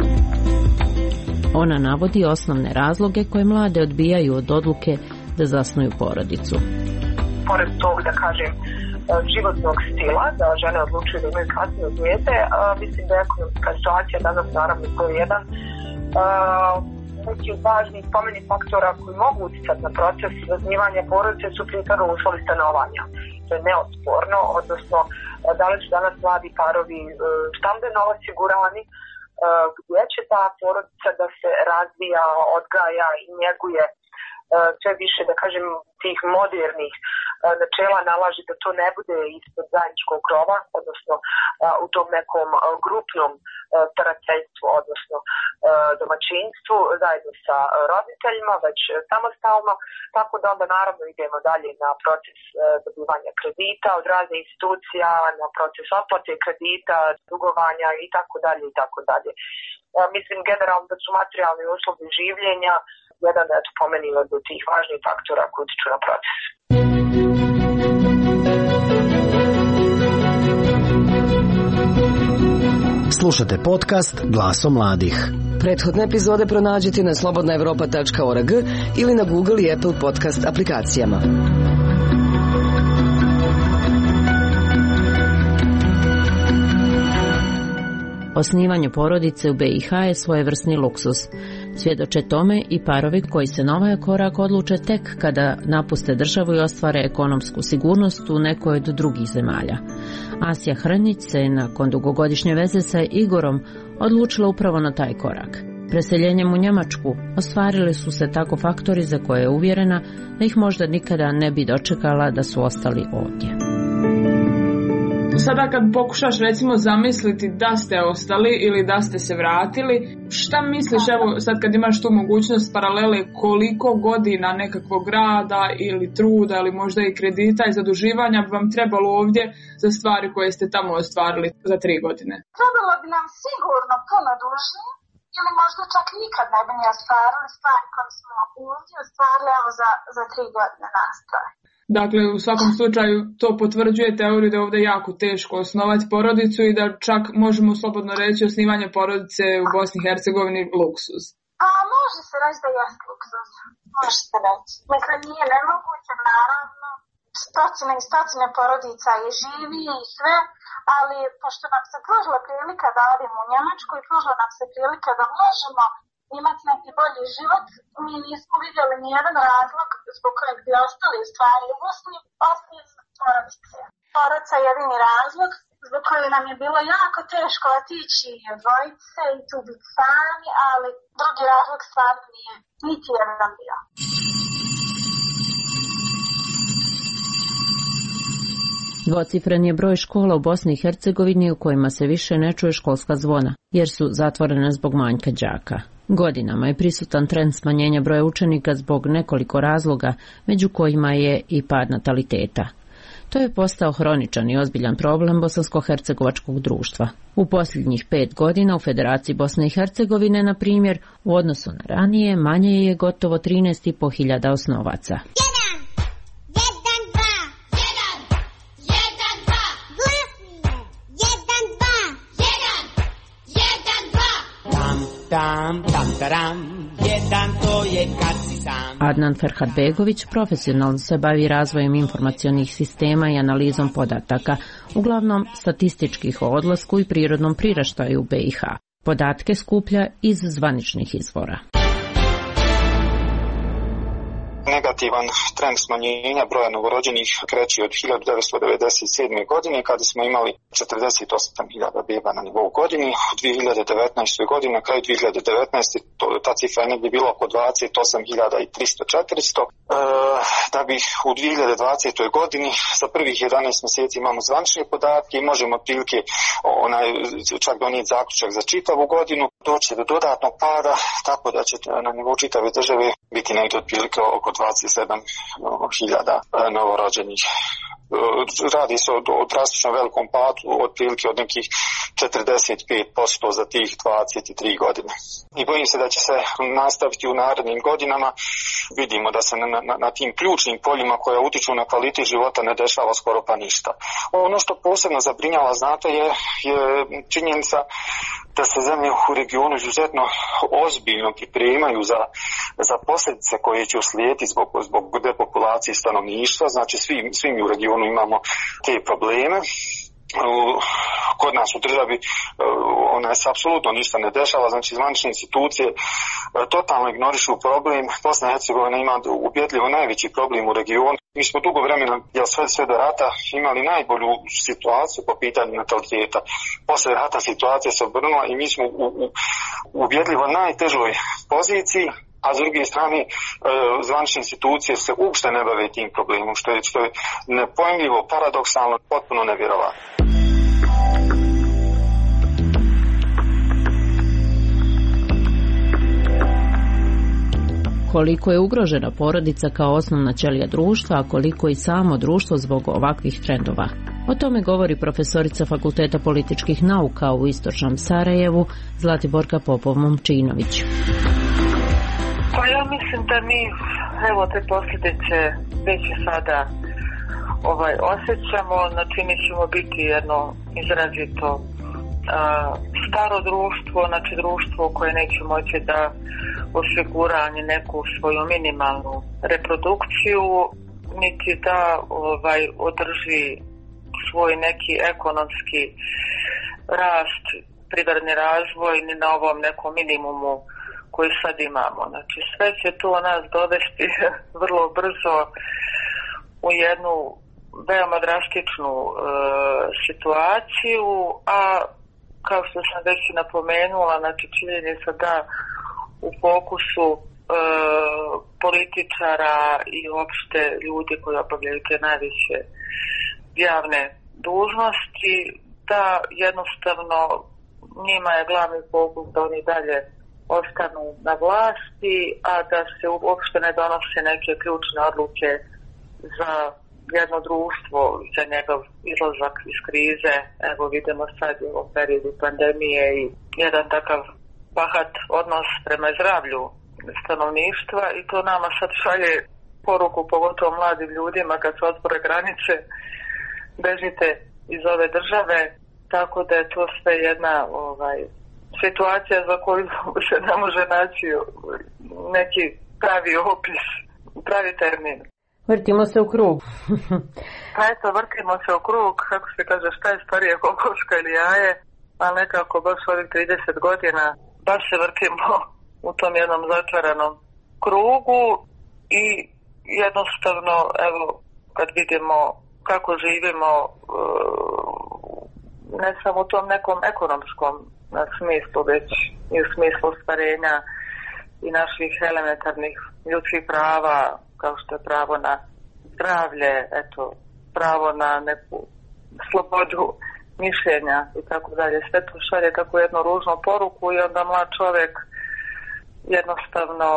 I: Ona navodi osnovne razloge koje mlade odbijaju od odluke da zasnuju porodicu.
K: Pored tog, da kažem, životnog stila, da žene odlučuju da imaju kasnije dijete, mislim da je ekonomska situacija danas naravno to je jedan neki od važnih spomenih faktora koji mogu utjecati na proces zasnivanja porodice su prije uslovi stanovanja. To je neosporno, odnosno da li su danas mladi parovi stambeno osigurani, gdje će ta porodica da se razvija, odgaja i njeguje sve više, da kažem, tih modernih načela nalaže da to ne bude ispod zajedničkog krova, odnosno u tom nekom grupnom starateljstvu, odnosno domaćinstvu zajedno sa roditeljima, već samostalno, tako da onda naravno idemo dalje na proces dobivanja kredita od raznih institucija, na proces otplate kredita, dugovanja i tako dalje i tako dalje. Mislim generalno da su materijalni uslovi življenja jedan eto po meni od tih važnih faktora koji utiču na proces.
C: Slušate podcast Glasom mladih. Prethodne epizode pronađite na slobodna evropa tačka org ili na Google i Apple podcast aplikacijama.
I: Osnivanje porodice u B i H je svojevrsni luksus. Svjedoče tome i parovi koji se na ovaj korak odluče tek kada napuste državu i ostvare ekonomsku sigurnost u nekoj od drugih zemalja. Asja Hrnjić se nakon dugogodišnje veze sa Igorom odlučila upravo na taj korak. Preseljenjem u Njemačku ostvarili su se tako faktori za koje je uvjerena da ih možda nikada ne bi dočekala da su ostali ovdje.
L: Sada kad pokušaš recimo zamisliti da ste ostali ili da ste se vratili, šta misliš, evo sad kad imaš tu mogućnost paralele, koliko godina nekakvog rada ili truda ili možda i kredita i zaduživanja bi vam trebalo ovdje za stvari koje ste tamo ostvarili za tri godine?
M: Trebalo bi nam sigurno puno duže ili možda čak nikad ne bi ni ostvarili stvari koje smo ovdje ostvarili evo za, za tri godine nastaje.
L: Dakle, u svakom slučaju to potvrđuje teoriju da je ovdje jako teško osnovati porodicu i da čak možemo slobodno reći osnivanje porodice u Bosni i Hercegovini luksuz.
M: A može se reći da je luksuz, može se reći. Dakle, nije nemoguće, naravno, stotine i stotine porodica i živi i sve, ali pošto nam se pružila prilika da odemo u Njemačku i pružila nam se prilika da možemo imati neki bolji život, mi nismo vidjeli nijedan razlog zbog kojeg bi ostali u stvari u Bosni, osim porodice. Porodica je jedini razlog zbog kojeg nam je bilo jako teško otići i odvojiti se i tu biti sami, ali drugi razlog stvarno nije niti jedan bio.
I: Dvocifren je broj škola u Bosni i Hercegovini u kojima se više ne čuje školska zvona, jer su zatvorene zbog manjka đaka. Godinama je prisutan trend smanjenja broja učenika zbog nekoliko razloga, među kojima je i pad nataliteta. To je postao hroničan i ozbiljan problem bosansko-hercegovačkog društva. U posljednjih pet godina u Federaciji Bosne i Hercegovine, na primjer, u odnosu na ranije, manje je gotovo trinaest i po hiljada osnovaca.
N: Tam, tam, taram, jedan to je kad si sam.
I: Adnan Ferhatbegović profesionalno se bavi razvojem informacionih sistema i analizom podataka, uglavnom statističkih o odlasku i prirodnom priraštaju u B i H. Podatke skuplja iz zvaničnih izvora.
O: Negativan trend smanjenja broja novorođenih kreće od hiljadu devetsto devedeset sedme. godine kada smo imali četrdeset osam hiljada beba na nivou godine. U dvije hiljade devetnaestoj. godini, na kraju dvije hiljade devetnaeste. To, ta cifra je negdje bila oko dvadeset osam hiljada tristo do četiristo. E, da bi u dvije hiljade dvadesetoj. godini za prvih jedanaest mjeseci imamo zvanične podatke i možemo otprilike onaj, čak donijeti zaključak za čitavu godinu. Doći do dodatnog pada, tako da će na nivou čitave države biti negdje otprilike oko dvadeset sedam hiljada novorođenih. Radi se o, o drastično velikom padu, otprilike od nekih četrdeset pet posto za tih dvadeset tri godine. I bojim se da će se nastaviti u narednim godinama. Vidimo da se na, na, na tim ključnim poljima koja utiču na kvalitet života ne dešava skoro pa ništa. Ono što posebno zabrinjava, znate, je, je činjenica da se zemlje u regionu izuzetno ozbiljno pripremaju za, za posljedice koje će uslijediti zbog, zbog depopulacije stanovništva. Znači svi, svi mi u regionu imamo te probleme. Kod nas u državi ona se apsolutno ništa ne dešava, znači zvanične institucije totalno ignorišu problem. Bosna i Hercegovina ima ubjedljivo najveći problem u regionu. Mi smo dugo vremena, ja sve, sve do rata, imali najbolju situaciju po pitanju nataliteta. Posle rata situacija se obrnula i mi smo u, u ubjedljivo najtežoj poziciji. a s druge strane zvanične institucije se uopšte ne bave tim problemom, što je, što je nepojmljivo, paradoksalno, potpuno nevjerovatno.
I: Koliko je ugrožena porodica kao osnovna ćelija društva, a koliko i samo društvo zbog ovakvih trendova. O tome govori profesorica Fakulteta političkih nauka u Istočnom Sarajevu, Zlatiborka Popov-Momčinović.
K: Pa ja mislim da mi, evo, te posljedice već i sada ovaj, osjećamo, znači mi ćemo biti jedno izrazito a, staro društvo, znači društvo koje neće moći da osigura ni neku svoju minimalnu reprodukciju, niti da ovaj, održi svoj neki ekonomski rast, privredni razvoj, ni na ovom nekom minimumu koji sad imamo. Znači sve će to nas dovesti vrlo brzo u jednu veoma drastičnu e, situaciju, a kao što sam već napomenula, znači činjenica da u fokusu e, političara i uopšte ljudi koji obavljaju te najviše javne dužnosti, da jednostavno njima je glavni fokus da oni dalje ostanu na vlasti, a da se uopšte ne donose neke ključne odluke za jedno društvo, za njegov izlazak iz krize. Evo vidimo sad u ovom periodu pandemije i jedan takav bahat odnos prema zdravlju stanovništva, i to nama sad šalje poruku, pogotovo mladim ljudima, kad se otvore granice, bežite iz ove države, tako da je to sve jedna ovaj, situacija za koju se ne može naći neki pravi opis, pravi termin.
I: Vrtimo se u krug.
K: Pa eto, vrtimo se u krug, kako se kaže, šta je starije, kokoška ili jaje, ali nekako baš ovih trideset godina baš se vrtimo u tom jednom začaranom krugu i jednostavno, evo, kad vidimo kako živimo, ne samo u tom nekom ekonomskom smislu, već i u smislu ostvarenja i naših elementarnih ljudskih prava, kao što je pravo na zdravlje, eto, pravo na neku slobodu mišljenja i tako dalje. Sve to šalje tako jednu ružnu poruku i onda mlad čovjek jednostavno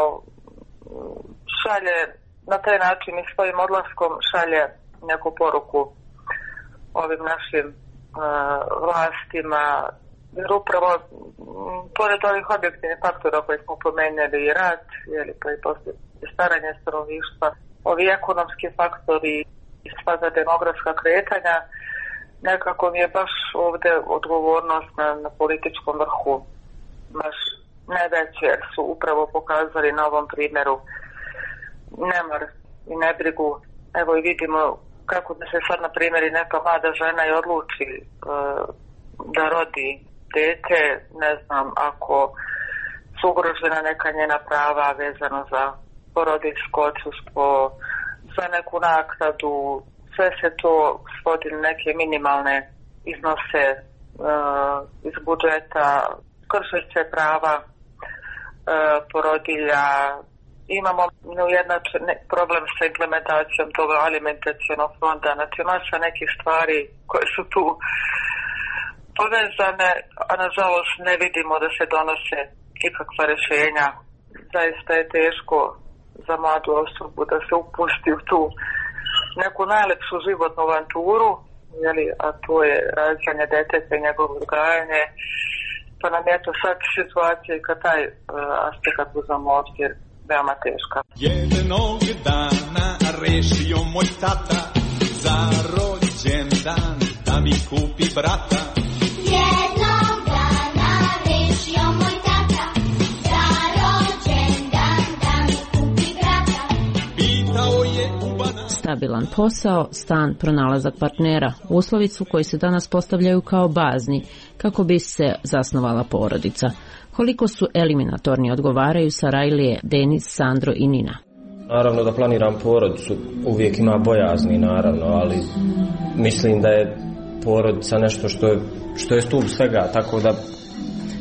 K: šalje na taj način i svojim odlaskom šalje neku poruku ovim našim uh, vlastima, jer upravo m, pored ovih objektivnih faktora koje smo pomenuli, i rat, jeli, pa i poslije staranje stanovništva, ovi ekonomski faktori i sva demografska kretanja, nekako mi je baš ovdje odgovornost na, na političkom vrhu baš najveće, jer su upravo pokazali na ovom primjeru nemar i nebrigu. Evo i vidimo kako da se sad, na primjer, i neka mlada žena i odluči e, da rodi dete, ne znam, ako su ugrožena neka njena prava vezano za porodiljsko odsustvo, za neku naknadu, sve se to svodi na neke minimalne iznose e, iz budžeta, kršeće prava e, porodilja. Imamo neujednačen problem sa implementacijom toga alimentacionog fonda, znači masa nekih stvari koje su tu povezane, a nažalost ne vidimo da se donose ikakva rješenja. Zaista je teško za mladu osobu da se upusti u tu neku najlepšu životnu avanturu, jeli, a to je rađanje deteta i njegovo odgajanje, pa nam je to sad situacija i kad taj uh, aspekt uzamo obzir veoma teška.
P: Jednog dana rešio moj tata za rođendan da mi kupi brata.
Q: Jednog dana rešio moj tata za rođendan da mi kupi brata.
P: Pitao je ubana.
I: Stabilan posao, stan, pronalazak partnera, uslovi su koji se danas postavljaju kao bazni kako bi se zasnovala porodica. Koliko su eliminatorni odgovaraju Sarajlije, Denis, Sandro i Nina.
R: Naravno da planiram porodicu, uvijek ima bojazni naravno, ali mislim da je porodica nešto što je, što je stup svega, tako da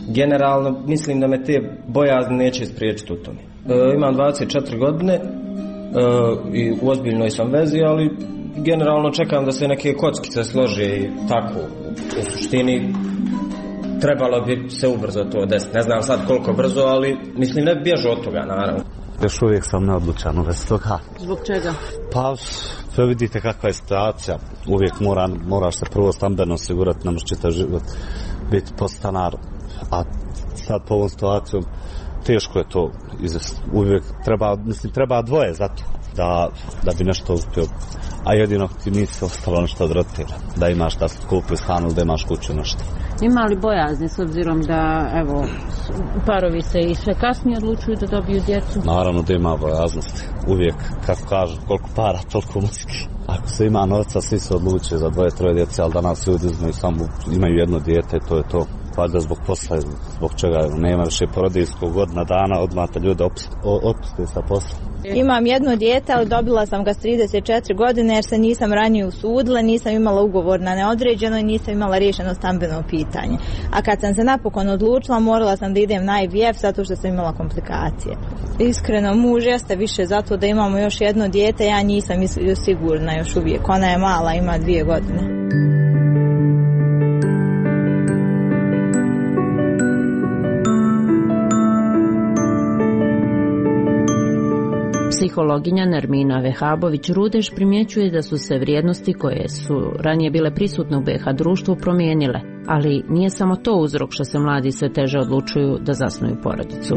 R: generalno mislim da me te bojazni neće spriječiti u tome. E, imam dvadeset četiri godine e, i u ozbiljnoj sam vezi, ali generalno čekam da se neke kockice slože i tako. U suštini trebalo bi se ubrzo to desiti. Ne znam sad koliko brzo, ali mislim ne bježu od toga, naravno.
S: Još uvijek sam neodlučan u vezi toga.
I: Zbog čega?
S: Pa, sve vidite kakva je situacija. Uvijek mora, moraš se prvo stambeno osigurati, ne možeš čitav život biti podstanar. A sad po ovom situacijom teško je to izvesti. Uvijek treba, mislim, treba dvoje za to da, da bi nešto uspio. A jedino ti nisi ostalo nešto od roditelja. Da imaš da kupi stan ili da imaš kuću nešto.
I: Ima li bojazni s obzirom da, evo, parovi se i sve kasnije odlučuju da dobiju djecu?
S: Naravno da ima bojaznosti. Uvijek, kako kažu, koliko para, toliko muziki. Ako se ima novca, svi se odlučuju za dvoje, troje djece, ali danas ljudi uzmaju samo, imaju jedno dijete, to je to. Valjda zbog posla, zbog čega nema više porodiljskog godina dana, odmah te ljude otpuste sa posla.
T: Imam jedno dijete, ali dobila sam ga s trideset četiri godine jer se nisam ranije usudila, nisam imala ugovor na neodređeno i nisam imala riješeno stambeno pitanje. A kad sam se napokon odlučila, morala sam da idem na I V F zato što sam imala komplikacije. Iskreno, muž jeste više zato da imamo još jedno dijete, ja nisam sigurna još uvijek. Ona je mala, ima dvije godine.
I: Psihologinja Nermina Vehabović-Rudeš primjećuje da su se vrijednosti koje su ranije bile prisutne u B iH društvu promijenile, ali nije samo to uzrok što se mladi sve teže odlučuju da zasnuju porodicu.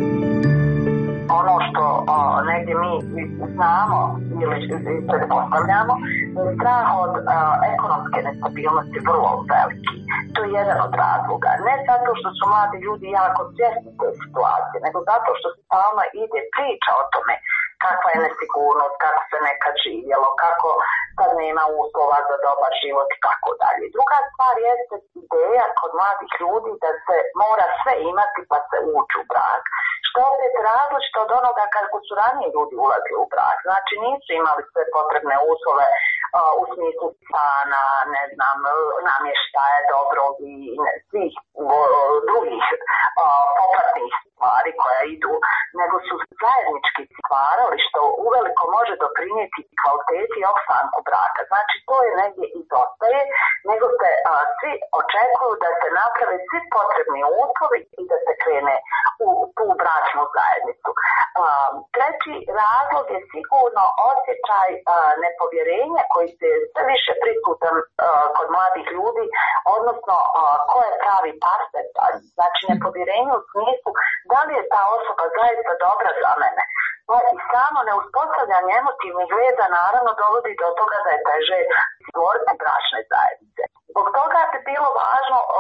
U: Ono što o, negdje mi znamo ili pretpostavljamo, je strah od o, ekonomske nestabilnosti vrlo veliki. To je jedan od razloga. Ne zato što su mladi ljudi jako svjesni te situacije, nego zato što se stalno ide priča o tome kakva je nesigurnost, kako se nekad živjelo, kako sad nema uslova za dobar život i tako dalje. Druga stvar jeste ideja kod mladih ljudi da se mora sve imati pa se ući u brak. Što je opet različito od onoga kako su ranije ljudi ulazili u brak. Znači nisu imali sve potrebne uslove uh, u smislu stana, ne znam, namještaja dobrog i ne, svih uh, drugih uh, popratnih stvari koja idu, nego su zajednički stvarali što uveliko može doprinijeti kvaliteti i opstanku braka. Znači to je negdje izostaje, nego se a, svi očekuju da se naprave svi potrebni uslovi i da se krene u tu bračnu zajednicu. A, treći razlog je sigurno osjećaj a, nepovjerenja koji se sve više prisutan a, kod mladih ljudi, odnosno a, ko je pravi partner. Znači nepovjerenje u smislu da li je ta osoba zaista dobra za mene. Pa i samo neuspostavljanje emotivnih veza naravno dovodi do toga da je teže stvoriti bračne zajednice. Zbog toga bi bilo važno o,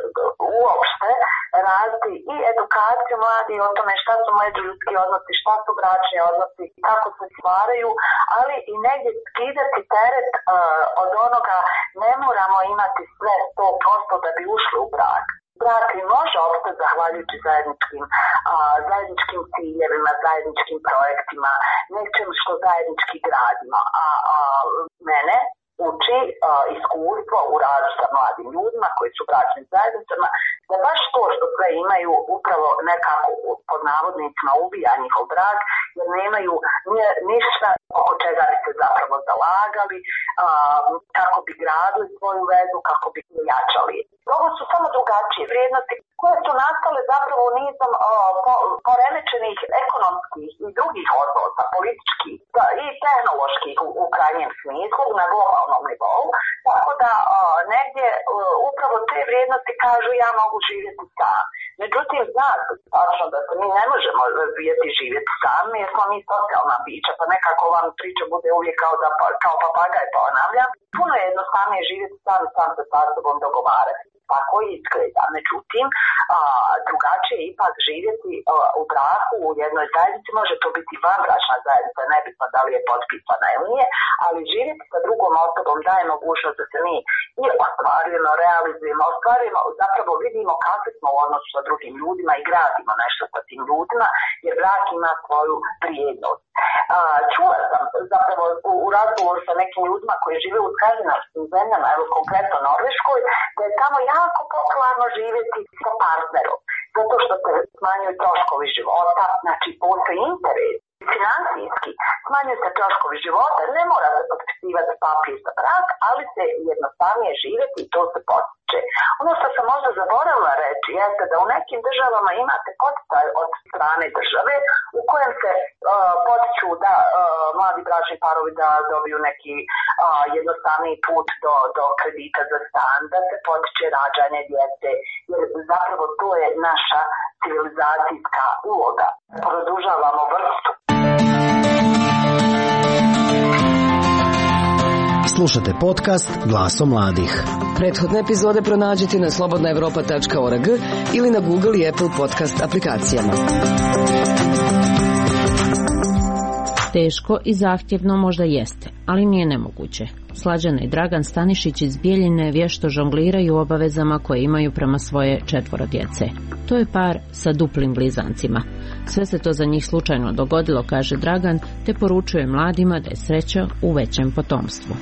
U: uopšte raditi i edukaciju mladih o tome šta su međuljudski odnosi, šta su bračni odnosi, kako se stvaraju, ali i negdje skidati teret o, od onoga ne moramo imati sve sto posto da bi ušli u brak. Brak i može opstati zahvaljujući zajedničkim, a, zajedničkim ciljevima, zajedničkim projektima, nečem što zajednički gradimo. A, a mene uči a, iskustvo u radu sa mladim ljudima koji su bračnim zajednicama, da baš to što sve imaju upravo nekako pod navodnicima ubija njihov brak, jer nemaju ništa oko čega bi se zapravo zalagali, a, kako bi gradili svoju vezu, kako bi jačali. Ovo su samo drugačije vrijednosti koje su nastale zapravo nizom o, po, poremećenih ekonomskih i drugih odnosa, političkih i tehnoloških u, u krajnjem smislu na globalnom nivou. Tako da o, negdje o, upravo te vrijednosti kažu ja mogu živjeti sam. Međutim, zna se tačno da se mi ne možemo razvijeti živjeti sami jer smo mi socijalna bića, pa nekako vam priča bude uvijek kao, da, kao papagaj ponavlja. Puno je jednostavnije živjeti sam i sam se sa sobom dogovarati. Tako izgleda. Međutim, a, drugačije je ipak živjeti a, u braku, u jednoj zajednici, može to biti vanbračna zajednica, nebitno da li je potpisana ili nije, ali živjeti sa drugom osobom daje mogućnost da se mi i ostvarujemo, realizujemo, ostvarujemo, zapravo vidimo kakvi smo u odnosu sa drugim ljudima i gradimo nešto sa tim ljudima, jer brak ima svoju vrijednost. A, čula sam zapravo u, u razgovoru sa nekim ljudima koji žive u skandinavskim zemljama, evo konkretno Norveškoj, da je tamo jako jako popularno živjeti sa partnerom, zato što se smanjuju troškovi života, znači postoji interes. Finansijski smanjuju se troškovi života, ne mora se potpisivati papir za brak, ali se jednostavnije živjeti i to se potiče. Ono što sam možda zaboravila reći jeste da u nekim državama imate poticaj od strane države u kojem se uh, potiču da uh, mladi bračni parovi da dobiju neki uh, jednostavniji put do, do kredita za stan, da se potiče rađanje djece, jer zapravo to je naša civilizacijska uloga. Produžavamo vrstu.
C: Slušate podcast Glaso mladih. Prethodne epizode pronađite na slobodna evropa tačka org ili na Google i Apple podcast aplikacijama.
I: Teško i zahtjevno možda jeste, ali nije nemoguće. Slađana i Dragan Stanišić iz Bijeljine vješto žongliraju obavezama koje imaju prema svoje četvoro djece. To je par sa duplim blizancima. Sve se to za njih slučajno dogodilo, kaže Dragan, te poručuje mladima da je sreća u većem potomstvu.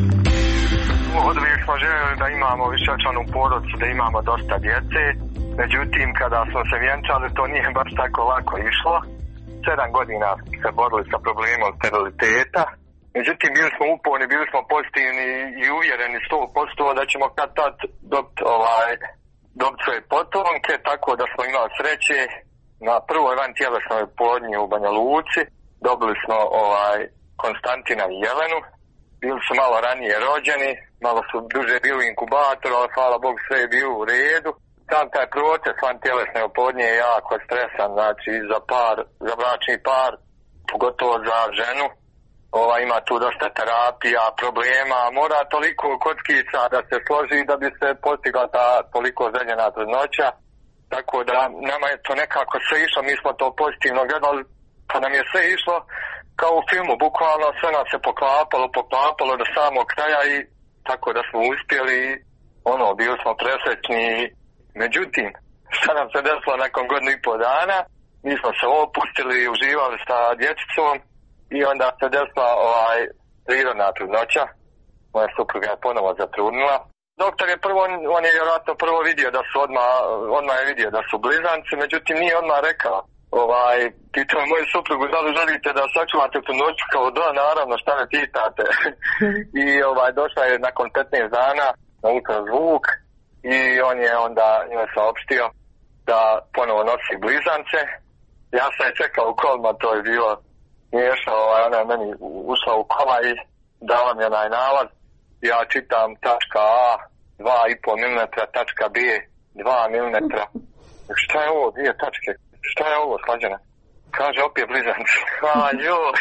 B: Od uvijek smo željeli da imamo višečlanu porodicu, da imamo dosta djece. Međutim, kada smo se vjenčali, to nije baš tako lako išlo. Sedam godina se borili sa problemom steriliteta. Međutim, bili smo uporni, bili smo pozitivni i uvjereni sto posto da ćemo kad tad dobiti ovaj, dobit svoje potomke, tako da smo imali sreće. Na prvoj van tjelesnoj oplodnji u Banja Luci dobili smo ovaj, Konstantina i Jelenu. Bili su malo ranije rođeni, malo su duže bili u inkubatoru, ali hvala Bogu sve je bilo u redu. Sam taj proces van tjelesne oplodnje je jako stresan, znači za par, za bračni par, pogotovo za ženu. Ova, ima tu dosta terapija, problema, mora toliko kockica da se složi da bi se postigla ta toliko željena trudnoća. Tako da nama je to nekako sve išlo, mi smo to pozitivno gledali, pa nam je sve išlo kao u filmu, bukvalno sve nam se poklapalo, poklapalo do samog kraja i tako da smo uspjeli, ono, bili smo presrećni. Međutim, šta nam se desilo nakon godinu i pol dana, mi smo se opustili i uživali sa dječicom i onda se desila ovaj, prirodna trudnoća, moja supruga je ponovo zatrudnila. Doktor je prvo, on je vjerojatno prvo vidio da su odmah, odmah je vidio da su blizanci, međutim nije odmah rekao. Ovaj, pitao moju suprugu da li želite da sačuvate trudnoću, kao da, naravno, šta me pitate. I ovaj, došla je nakon petnaest dana na ultrazvuk i on je onda njoj saopštio da ponovo nosi blizance. Ja sam je čekao u kolima, to je bilo smiješno, ovaj, ona je meni ušla u kola i dala mi onaj nalaz. Ja čitam tačka A dva i pol milimetra, tačka B dva milimetra. Šta je ovo, dvije tačke? Šta je ovo, Slađana? Kaže, opet blizanci. A, joj.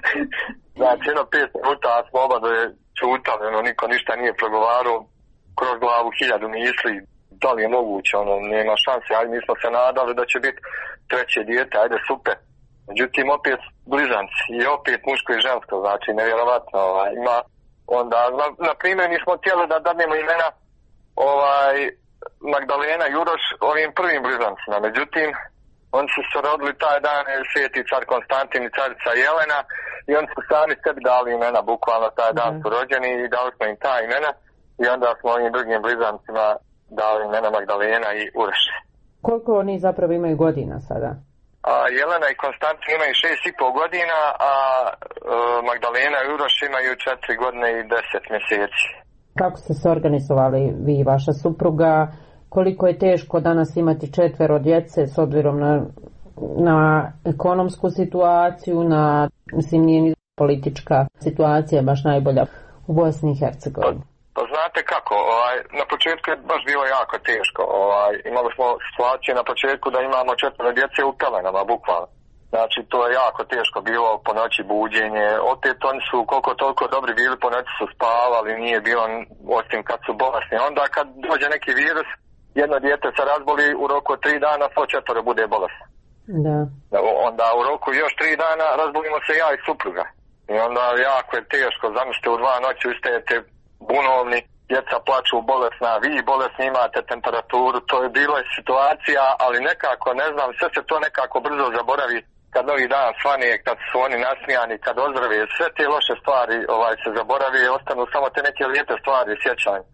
B: Znači, jedno pet minuta smo oba da je čutali, ono, niko ništa nije progovarao, kroz glavu hiljadu misli, da li je moguće, ono, nema šanse, ali mi smo se nadali da će biti treće dijete, ajde, super. Međutim, opet blizanci i opet muško i žensko, znači, nevjerovatno, ovaj, ima, onda, na, na primjer, mi smo htjeli da dadnemo imena, ovaj, Magdalena i Uroš ovim prvim blizancima, međutim, oni su se rodili taj dan, sveti car Konstantin i carica Jelena, i oni su sami sebi dali imena, bukvalno taj dan su rođeni i dali smo im ta imena, i onda smo ovim drugim blizancima dali imena Magdalena i Uroš.
I: Koliko oni zapravo imaju godina sada?
B: A Jelena i Konstantin imaju šest i pol godina, a e, Magdalena i Uroš imaju četiri godine i deset mjeseci.
I: Kako ste se organizovali vi i vaša supruga? Koliko je teško danas imati četvero djece s obzirom na, na ekonomsku situaciju, na, mislim, nije ni politička situacija baš najbolja u Bosni i Hercegovini?
B: Pa znate kako, ovaj, na početku je baš bilo jako teško. Ovaj, imali smo situaciju na početku da imamo četvero djece u pelenama, bukvalno. Znači, to je jako teško bilo po noći buđenje. Opet oni su koliko toliko dobri bili, po noći su spavali, nije bilo osim kad su bolesni. Onda kad dođe neki virus, jedno dijete se razboli u roku od tri dana, svo četvero bude bolesno.
I: Da.
B: Onda u roku još tri dana razbolimo se ja i supruga. I onda jako je teško, zamislite u dva noći ustajete bunovni, djeca plaču bolesna, vi bolesni imate temperaturu, to je bila situacija, ali nekako, ne znam, sve se to nekako brzo zaboravi kad novi dan svane, kad su oni nasmijani, kad ozdrave, sve te loše stvari ovaj, se zaboravi i ostanu samo te neke lijepe stvari, sjećanje.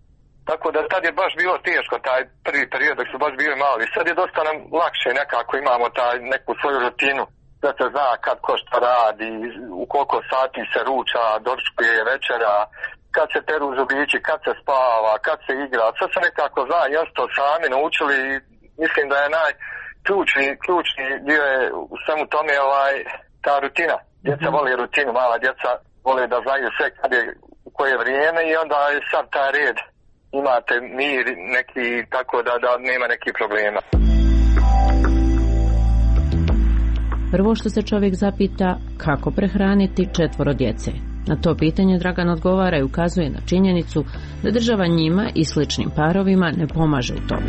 B: Tako da tad je baš bilo teško taj prvi period dok su baš bili mali. Sad je dosta nam lakše nekako, imamo taj neku svoju rutinu da se zna kad ko šta radi, u koliko sati se ruča, doručkuje, večera, kad se peru zubići, kad se spava, kad se igra. Sve se nekako zna, jasno to sami naučili i mislim da je najključni ključni dio je u svemu tome ovaj, ta rutina. Djeca vole rutinu, mala djeca vole da znaju sve kad je u koje vrijeme i onda je sad taj red. Imate mir neki, tako da, da nema nekih problema.
I: Prvo što se čovjek zapita, kako prehraniti četvoro djece. Na to pitanje Dragan odgovara i ukazuje na činjenicu da država njima i sličnim parovima ne pomaže u tome.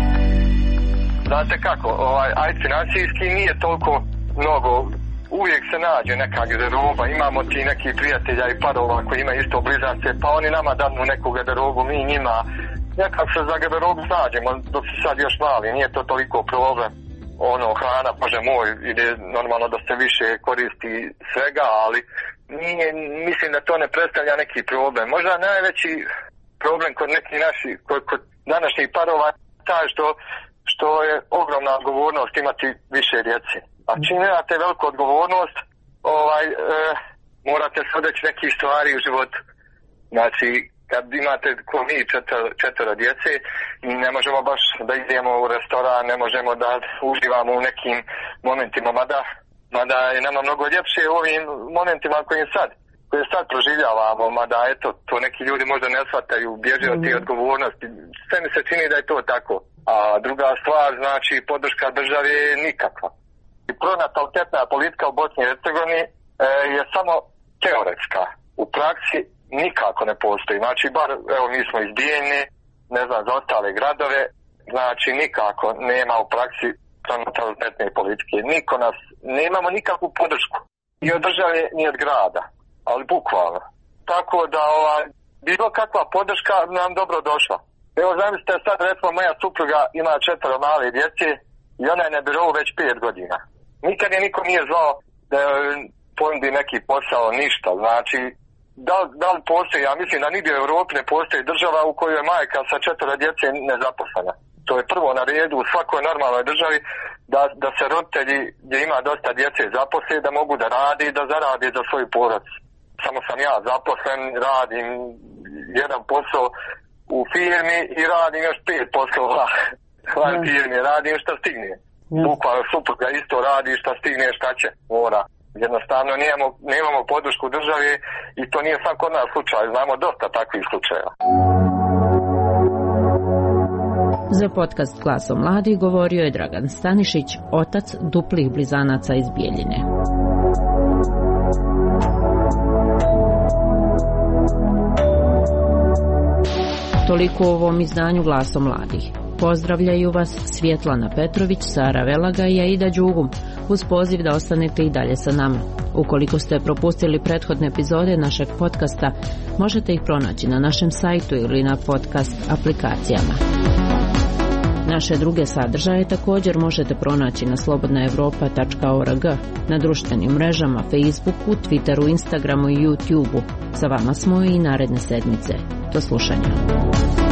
B: Znate kako, ovaj, aj financijski nije toliko mnogo, uvijek se nađe neka garderoba, imamo ti neki prijatelja i parova koji imaju isto blizance, pa oni nama danu neku garderobu, mi njima, nekak se za garderobu nađemo, dok se sad još mali, nije to toliko problem. Ono, hrana, bože moj, ide normalno da se više koristi svega, ali nije, mislim da to ne predstavlja neki problem. Možda najveći problem kod nekih naših, kod, kod današnjih parova, taj što, što je ogromna odgovornost imati više djece. A čim imate veliku odgovornost, ovaj, e, morate se odreći nekih stvari u životu. Znači, kad imate ko mi četvero, četvero djece, ne možemo baš da idemo u restoran, ne možemo da uživamo u nekim momentima, mada, mada je nama mnogo ljepše u ovim momentima kojim sad, koje sad proživljavamo, mada eto, to neki ljudi možda ne shvataju, bježe od te odgovornosti. Sve mi se čini da je to tako. A druga stvar, znači, podrška države je nikakva. I pronatalitetna politika u Bosni i Hercegovini e, je samo teoretska. U praksi nikako ne postoji. Znači, bar, evo, mi smo iz Bijeljne, ne znam, za ostale gradove, znači, nikako nema u praksi pronatalitetne politike. Niko nas, nemamo nikakvu podršku. Ni od države, ni od grada. Ali bukvalno. Tako da, ovaj, bilo kakva podrška nam dobro došla. Evo, zamislite, sad, recimo, moja supruga ima četvero male djece i ona je na birovu već pet godina. Nikad je niko nije zvao da ponudi neki posao, ništa. Znači, da, da li postoji, ja mislim da nigdje u Europi ne postoji država u kojoj je majka sa četvero djece nezaposlena. To je prvo na redu u svakoj normalnoj državi da, da se roditelji gdje ima dosta djece zaposle, da mogu da radi i da zaradi za svoju porodicu. Samo sam ja zaposlen, radim jedan posao u firmi i radim još pet poslova van firmi, radim što stigne. Bukvalno supruga isto radi šta stigne, šta će, mora. Jednostavno nemamo, nemamo podršku države i to nije sam kod nas slučaj, znamo dosta takvih slučajeva.
I: Za podcast Glasom mladih govorio je Dragan Stanišić, otac duplih blizanaca iz Bijeljine. Toliko u ovom izdanju Glasom mladih. Pozdravljaju vas Svjetlana Petrović, Sara Velaga i Aida Đugum, uz poziv da ostanete i dalje sa nama. Ukoliko ste propustili prethodne epizode našeg podcasta, možete ih pronaći na našem sajtu ili na podcast aplikacijama. Naše druge sadržaje također možete pronaći na slobodna evropa tačka org, na društvenim mrežama Facebooku, Twitteru, Instagramu i YouTubeu. Sa vama smo i naredne sedmice. Do slušanja.